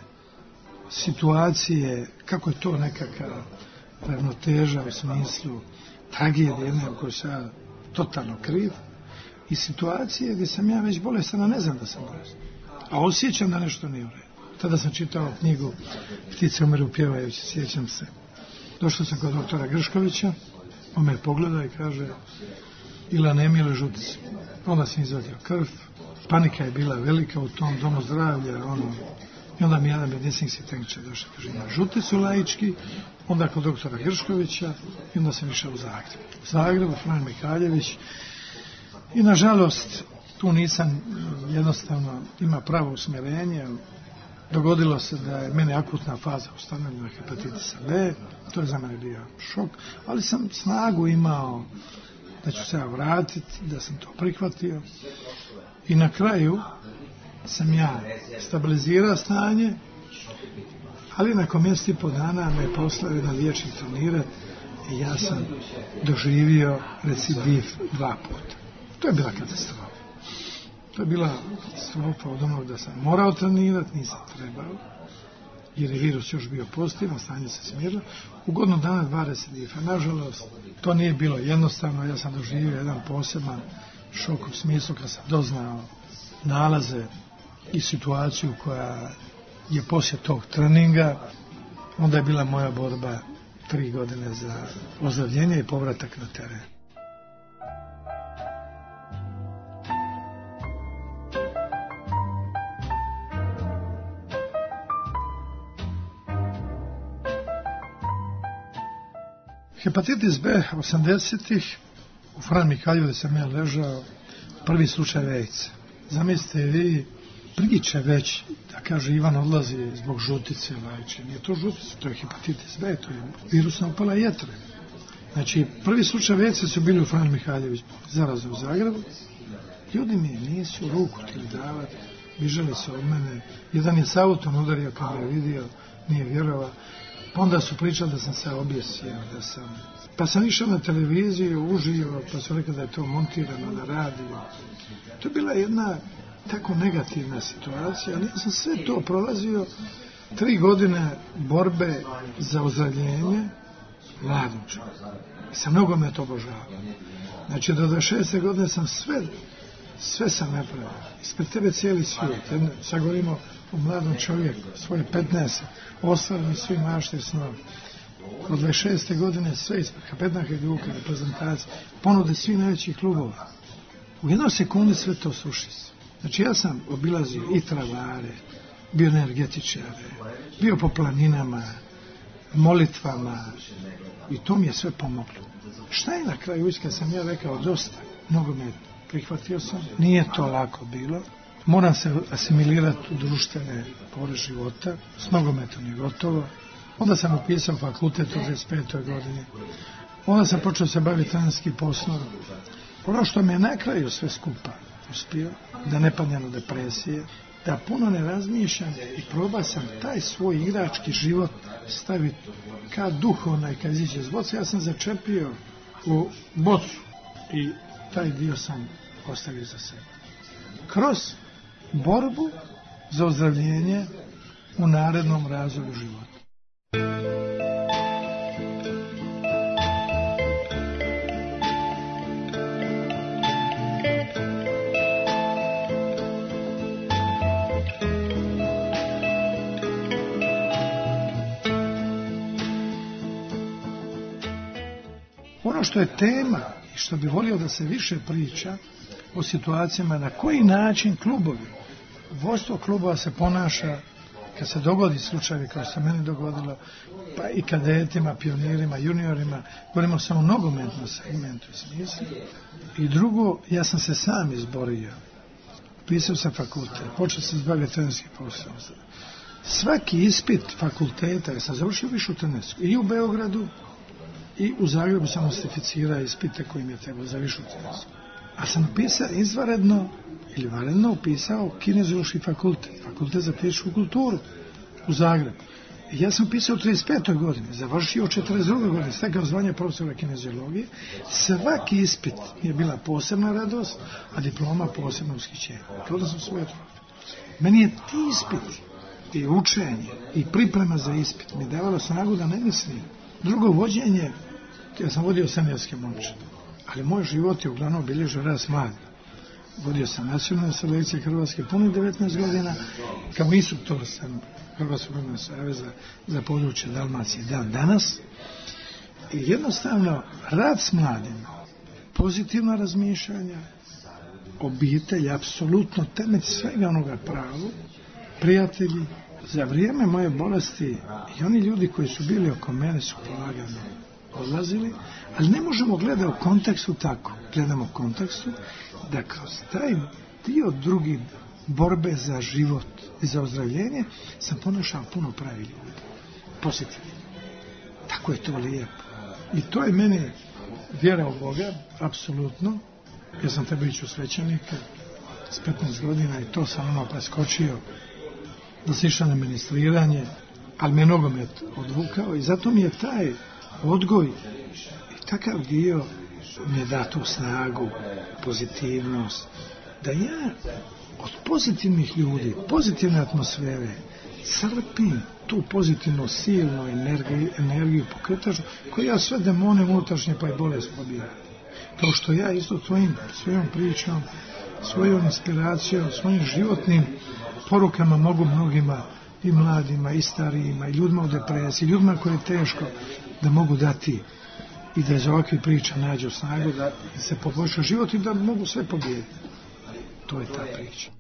situacije, kako je to nekakav ravnoteža u smislu tragedije jedne u kojoj sam ja totalno kriv, i situacije gdje sam ja već bolestan, a ne znam da sam bolestan, a osjećam da nešto nije u redu. Tada sam čitao knjigu Ptice umiru pjevajući, sjećam se. Došao sam kod doktora Grškovića, on me pogleda i kaže ili anemija ili žuticu. Onda sam izvadio krv, panika je bila velika u tom domu zdravlja, ono, i onda mi jedan medicinski tehničar došao, kaže ima žuticu laički, onda kod doktora Grškovića i onda sam išao u Zagreb. U Zagrebu, Fran Mikaljević, i nažalost tu nisam jednostavno ima pravo usmjerenje. Dogodilo se da je mene akutna faza ustanovljena hepatitisa B, to je za mene bio šok, ali sam snagu imao da ću se ja vratiti, da sam to prihvatio, i na kraju sam ja stabilizirao stanje, ali nakon mjesec i po dana me poslao na liječnik trenirat i ja sam doživio recidiv dva puta. To je bila katastrofa. To je bila katastrofa od onog da sam morao trenirati, nisam trebao, jer je virus još bio pozitivan, stanje se smirilo. U godinu dana dva recidiva. Nažalost, to nije bilo jednostavno, ja sam doživio jedan poseban šok u smislu kad sam doznao nalaze i situaciju koja je poslije tog treninga, onda je bila moja borba tri godine za ozdravljenje i povratak na teren. Hepatitis B osamdesetih u Fran Mikalju gdje sam ja ležao, prvi slučaj AIDS. Zamislite vi, priče već, da kaže Ivan odlazi zbog žutice laiče. Nije to žutice, to je hepatitis B, to je virusna upala jetre. Znači, prvi slučaj AIDS su bili u Fran Mikaljević, zarazu u Zagrebu. Ljudi mi nisu ruku htjeli davati, bižali su od mene. Jedan je s autom udario kad me je vidio, nije vjerovao. Pa onda su pričali da sam se objesio, da sam... Pa sam išao na televiziju, uživo, pa su rekli da je to montirano na radiju. To je bila jedna tako negativna situacija, ali ja sam sve to prolazio, tri godine borbe za ozdravljenje, mladim čovjekom. Sam nogomet obožavao. Znači, do dvadeset šeste godine sam sve, sve sam napravio. Ispred tebe cijeli svijet. Sad govorimo o mladom čovjeku, svoje petnaeste, ostvarili svi mašte i snovi. Od dvadeset šeste godine sve ispred Kapetna Hajduka, reprezentacije, ponude svih najvećih klubova. U jednoj sekundi sve to suši se. Znači, ja sam obilazio i travare, bio energetičare, bio po planinama, molitvama, i to mi je sve pomoglo. Šta je na kraju, kad sam ja rekao dosta, nogomet prihvatio sam, nije to lako bilo, moram se asimilirati u društvene pore života, s nogometom je gotovo, onda sam upisao fakultet u trideset petoj godini, onda sam počeo se baviti trenerskim poslom. Ono što me je na kraju sve skupa uspio, da ne padnem u depresije, da puno ne razmišljam i probao sam taj svoj igrački život staviti ka duhovna i kad iziđe z boce, ja sam začepio u bocu i taj dio sam ostavio za sebe. Kroz borbu za ozdravljenje u narednom razvoju života. Ono što je tema i što bi volio da se više priča o situacijama na koji način klubovi, vodstvo klubova se ponaša kad se dogodi slučajevi kao što se meni dogodilo, pa i kadetima, pionirima, juniorima, govorimo samo o nogometnom segmentu i smislu. I drugo, ja sam se sam izborio. Pisao sam fakultet, počeo sam zbaviti trenerskim poslom. Svaki ispit fakulteta, ja sam završio višu trenersku i u Beogradu i u Zagrebu sam nostrificirao ispite kojim je trebalo za višu cestu. A sam upisao izvanredno ili vanredno upisao Kineziološki fakultet, fakultet za fizičku kulturu u Zagrebu. I ja sam upisao u trideset petoj godini, završio u četrdeset drugoj godini, stekao zvanje profesora kineziologije. Svaki ispit mi je bila posebna radost, a diploma posebno ushićenje. Prodao sam svoje trofeje. Meni je ti ispit i učenje i priprema za ispit mi davalo snagu da ne mislim. Drugo, vođenje, ja sam vodio seniorske momčade, ali moj život je uglavnom obilježio rast mladih. Vodio sam nacionalne selekcije Hrvatske punih devetnaest godina, kao instruktor sam Hrvatskog nogometnog saveza za područje Dalmacije dan danas. I jednostavno rad s mladima, pozitivna razmišljanja, obitelj, apsolutno temelj svega onoga pravu, prijatelji. Za vrijeme moje bolesti i oni ljudi koji su bili oko mene su polagano odlazili, ali ne možemo gledati u kontekstu tako. Gledamo u kontekstu da kroz taj dio drugi borbe za život i za ozdravljenje sam ponašao puno pravi ljudi. Pozitivno. Tako je to lijepo. I to je meni vjera u Boga, apsolutno. Ja sam trebao ići u svećenike s petnaest godina i to sam ono preskočio da se išao na ministriranje, ali me nogomet odvukao i zato mi je taj odgoj i takav dio mi je da tu snagu, pozitivnost, da ja od pozitivnih ljudi, pozitivne atmosfere crpim tu pozitivnu silnu energiju, energiju pokretaču koju ja sve demone unutrašnje pa i bolest pobijam. Kao što ja isto svojim, svojom pričom, svojom inspiracijom, svojim životnim porukama mogu mnogima i mladima i starijima i ljudima u depresiji, ljudima koji je teško da mogu dati i da iz ovakvih priča nađu snagu da se poboljša život i da mogu sve pobijediti. To je ta priča.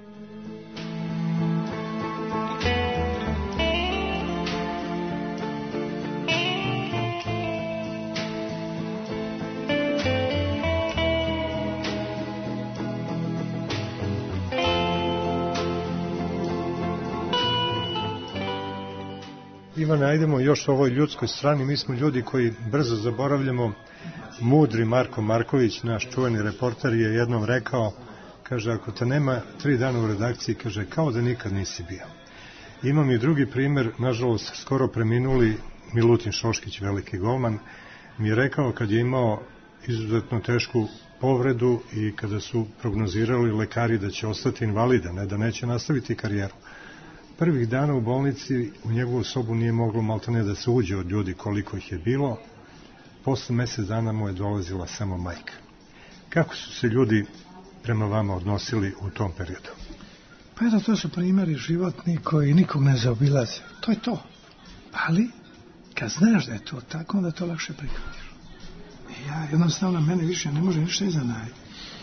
Ivane, ajdemo još o ovoj ljudskoj strani. Mi smo ljudi koji brzo zaboravljamo. Mudri Marko Marković, naš čuveni reporter, je jednom rekao, kaže, ako te nema tri dana u redakciji, kaže, kao da nikad nisi bio. Imam i drugi primjer, nažalost, skoro preminuli Milutin Šoškić, veliki golman, mi je rekao kad je imao izuzetno tešku povredu i kada su prognozirali lekari da će ostati invalida, ne da neće nastaviti karijeru. Prvih dana u bolnici u njegovu sobu nije moglo maltene da se uđe od ljudi koliko ih je bilo. Posle mjesec dana mu je dolazila samo majka. Kako su se ljudi prema vama odnosili u tom periodu? Pa eto, to su primjeri životni koji nikog ne zaobilaze. To je to. Ali, kad znaš da je to tako, onda to lakše prihvatiš. I ja, jednostavno, mene više ne može ništa iznenaditi.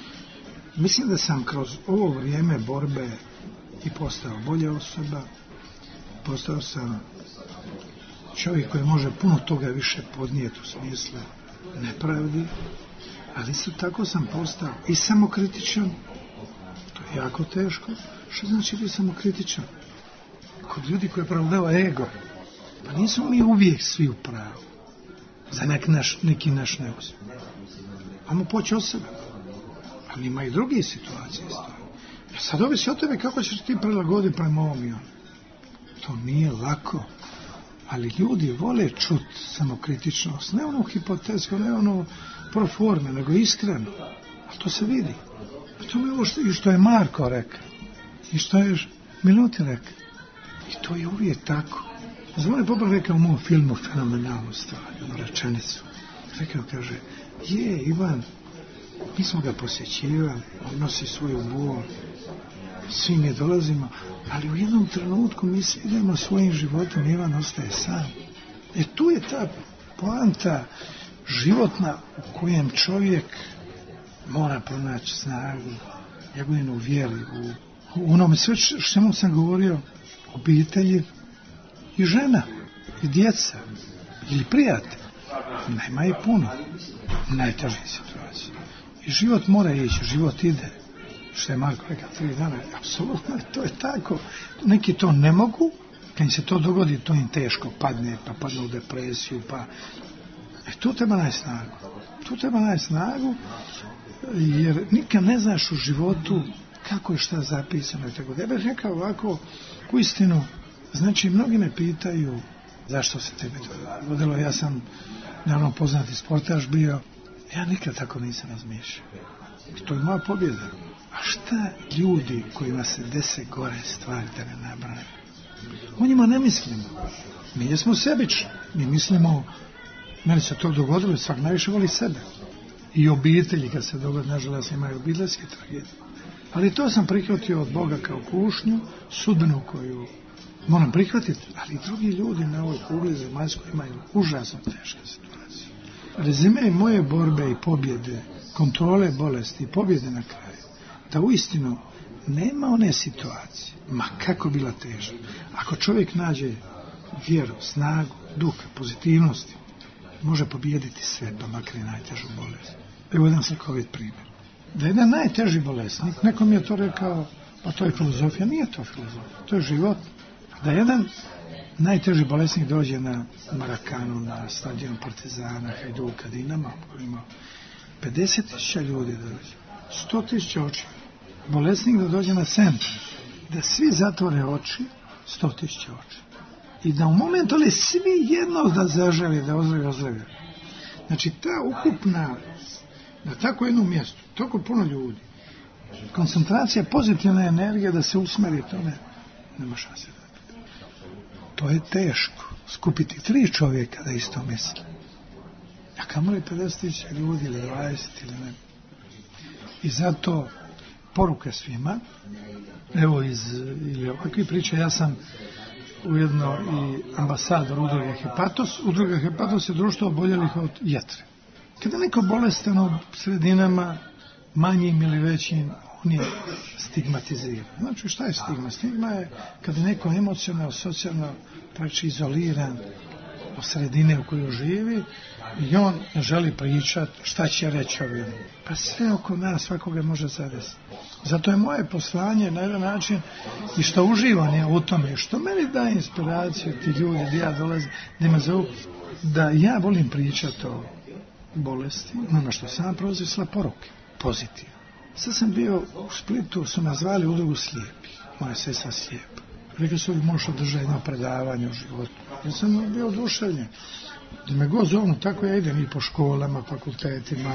Mislim da sam kroz ovo vrijeme borbe i postao bolja osoba, postao sam čovjek koji može puno toga više podnijeti u smislu nepravdi, ali isto tako sam postao i samokritičan, to je jako teško. Što znači biti samokritičan? Kod ljudi koji pravdava ego, pa nismo mi uvijek svi u pravu, za nek naš, neki naš neuspjeh. Amo poći od sebe, ali ima i druge situacije stoje. Sad ovisi od tebe kako ćeš ti prilagoditi prema ovom i onom. To nije lako, ali ljudi vole čut samokritičnost, ne ono hipotetsko, ne ono pro forme, nego iskreno. A to se vidi. A to je ovo što, i što je Marko rekao, i što je Milutin rekao. I to je uvijek tako. Zvone Boba rekao u mom filmu fenomenalnu stvar, jednu rečenicu. Rekao, kaže, je, Ivan, mi smo ga posjećivali, on nosi svoju bol, svi mi dolazimo, ali u jednom trenutku mi svi idemo svojim životom, Ivan ostaje sam. E tu je ta poanta životna u kojem čovjek mora pronaći snagu, njegovinu vjeri, u, u onome sve što sam govorio, obitelji i žena, i djeca, ili prijatelj. Nema i puno najtežih situacija. I život mora ići, život ide. Što je Marko rekao, tri dana, apsolutno, to je tako. Neki to ne mogu, kad im se to dogodi, to im teško padne, pa padne u depresiju, pa E tu treba naći snagu. Tu treba naći snagu, jer nikad ne znaš u životu kako je šta zapisano i tako da. Ja bih rekao ovako, u istinu, znači mnogi me pitaju zašto se tebi to dogodilo. Ja sam naravno poznati sportaš bio, ja nikad tako nisam razmišljao. To je moja pobjeda. A šta ljudi kojima se dese gore stvari da ne nabrane? O njima ne mislimo. Mi jesmo sebični. Mi mislimo, meni se to dogodilo, svak najviše voli sebe. I obitelji kad se dogodi, nažalost imaju obiteljske tragedije. Ali to sam prihvatio od Boga kao kušnju, sudbinu koju moram prihvatiti, ali i drugi ljudi na ovoj kugli zemaljskoj imaju užasno teške situacije. Rezime moje borbe i pobjede, kontrole bolesti i pobjede na kraju, da uistinu nema one situacije, ma kako bila teška, ako čovjek nađe vjeru, snagu, duha, pozitivnosti, može pobijediti sve, pa makar i najtežu bolest. Evo jedan slikovit primjer. Da je jedan najteži bolesnik, neko mi je to rekao, pa to je filozofija, nije to filozofija, to je život. Da jedan najteži bolesnik dođe na Marakanu, na stadion Partizana, Hajduka, Dinama, koji ima pedeset tisuća ljudi da dođe, sto tisuća oči. Bolesnik da dođe na centar, da svi zatvore oči, sto tisuća oči. I da u momentu ali svi jedno da zaželi, da ozdravi, ozdravi. Znači ta ukupna, na tako jednom mjestu, toliko puno ljudi, koncentracija pozitivne energije da se usmeri tome, nema šanse. To je teško, skupiti tri čovjeka da isto misle. A kamoli pedeset tisuća ljudi ili dvadeset ili ne. I zato poruka svima, evo iz ili ovakvih priča, ja sam ujedno i ambasador udruge Hepatos. Udruga Hepatos je društvo oboljelih od jetre. Kada neko bolestan u sredinama, manjim ili većim, on je stigmatiziran. Znači šta je stigma? Stigma je kada neko emocionalno, socijalno praktično izoliran od sredine u kojoj živi i on ne želi pričati šta će reći ovim. Pa sve oko nas svakoga može zadesiti. Zato je moje poslanje na jedan način i što uživam je u tome, što meni daje inspiraciju ti ljudi gdje ja dolazim, gdje me zovu, da ja volim pričati o bolesti, ono što sam prolazi sva poruke, pozitivno. Sad sam bio u Splitu, su me zvali udrugu slijepih, moja sestra slijepa. Rekli su li možeš održati jedno predavanje u životu. Ja sam bio oduševljen. Da me god zovnu, tako ja idem i po školama, fakultetima.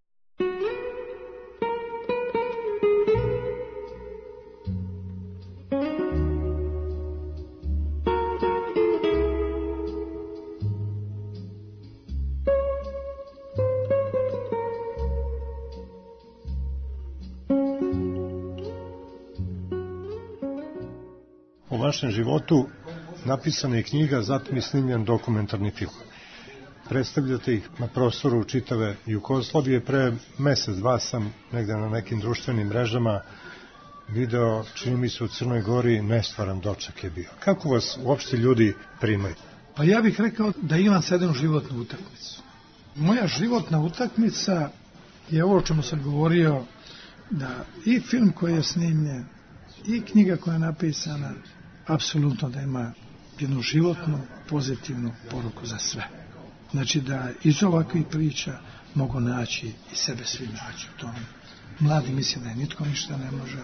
O vašem životu napisana je knjiga, zatim je snimljen dokumentarni film. Predstavljate ih na prostoru čitave Jugoslavije. Pre mjesec, dva sam negdje na nekim društvenim mrežama video, čini mi se u Crnoj Gori, nestvaran doček je bio. Kako vas uopšte ljudi primaju? Pa ja bih rekao da imam sad jednu životnu utakmicu. Moja životna utakmica je ovo o čemu sam govorio, da i film koji je snimljen, i knjiga koja je napisana, apsolutno da ima jednu životnu, pozitivnu poruku za sve. Znači da iz ovakvih priča mogu naći i sebe svi naći u tome. Mladi misle da je nitko ništa ne može.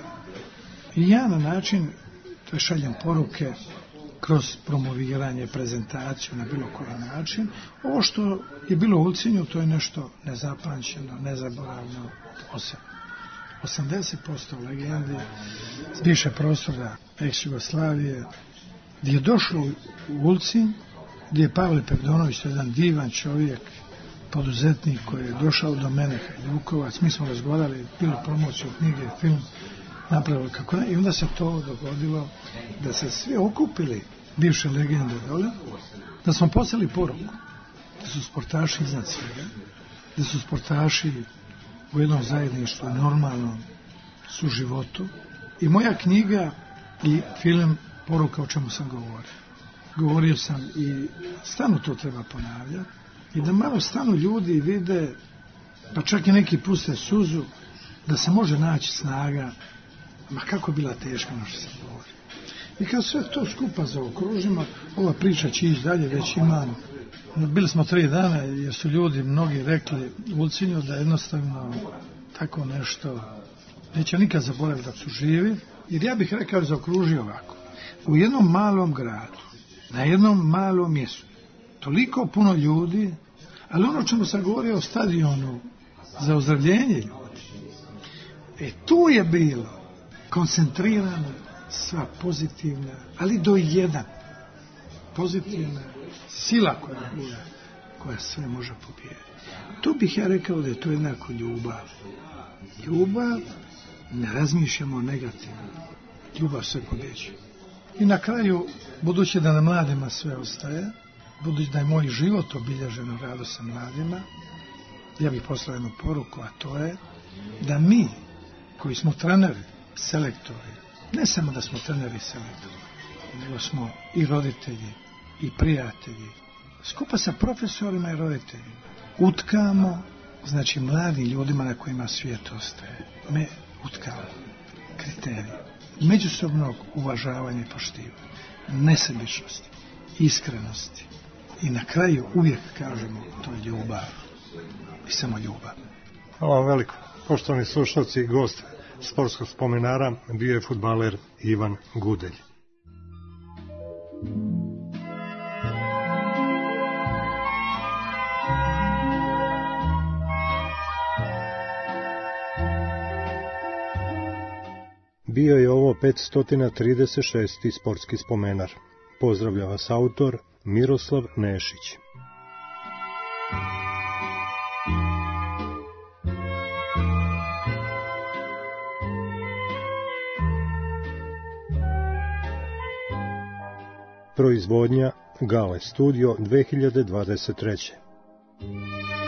I ja na način to šaljem poruke kroz promoviranje, prezentaciju na bilo koji način. Ovo što je bilo u Ulcinju, to je nešto nezapamćeno, nezaboravno, posebno. osamdeset posto legendi s bivše prostora ex-Jugoslavije, gdje je došlo u Ulcinj, gdje je Pavle Pevdonović, jedan divan čovjek, poduzetnik koji je došao do mene, Hajdukovac, mi smo razgovarali, bilo promociju knjige, film, napravili kako ne, i onda se to dogodilo da se svi okupili, bivše legende dole, da smo poslali poruku, da su sportaši iznad svega, da su sportaši u jednom zajedništvu, normalnom suživotu. I moja knjiga i film poruka o čemu sam govorio. Govorio sam i stanu to treba ponavljati i da malo stanu ljudi i vide, pa čak i neki puste suzu, da se može naći snaga, ma kako bila teška ono što sam govorio. I kad sve to skupa zaokružimo, ova priča će ići dalje, već imam Bili smo tri dana jer su ljudi mnogi rekli u Ulcinju da jednostavno tako nešto neće nikad zaboraviti da su živi. Jer ja bih rekao zaokružio ovako. U jednom malom gradu, na jednom malom mjestu, toliko puno ljudi, ali ono čemu sam govorio o stadionu za ozdravljenje ljudi, e tu je bilo koncentrirana sva pozitivna, ali do jedan pozitivna sila koja je, koja sve može pobijediti. Tu bih ja rekao da je to jednako ljubav. Ljubav, ne razmišljamo negativno. Ljubav sve pobjeđuje. I na kraju, budući da na mladima sve ostaje, budući da je moj život obilježen u radu sa mladima, ja bih poslao jednu poruku, a to je da mi, koji smo treneri, selektori, ne samo da smo treneri i selektori, nego smo i roditelji, i prijatelji, skupa sa profesorima i roditeljima, utkamo, znači mladim ljudima na kojima svijet ostaje, me utkamo kriterije međusobnog uvažavanja i poštivanja, nesebičnosti, iskrenosti i na kraju uvijek kažemo to je ljubav i samo ljubav. Hvala vam veliko. Poštovani slušalci, gost sportskog spomenara bio je fudbaler Ivan Gudelj. Bio je ovo petsto trideset šesti sportski spomenar. Pozdravlja vas autor Miroslav Nešić. Proizvodnja Gale Studio dve hiljade dvadeset treće.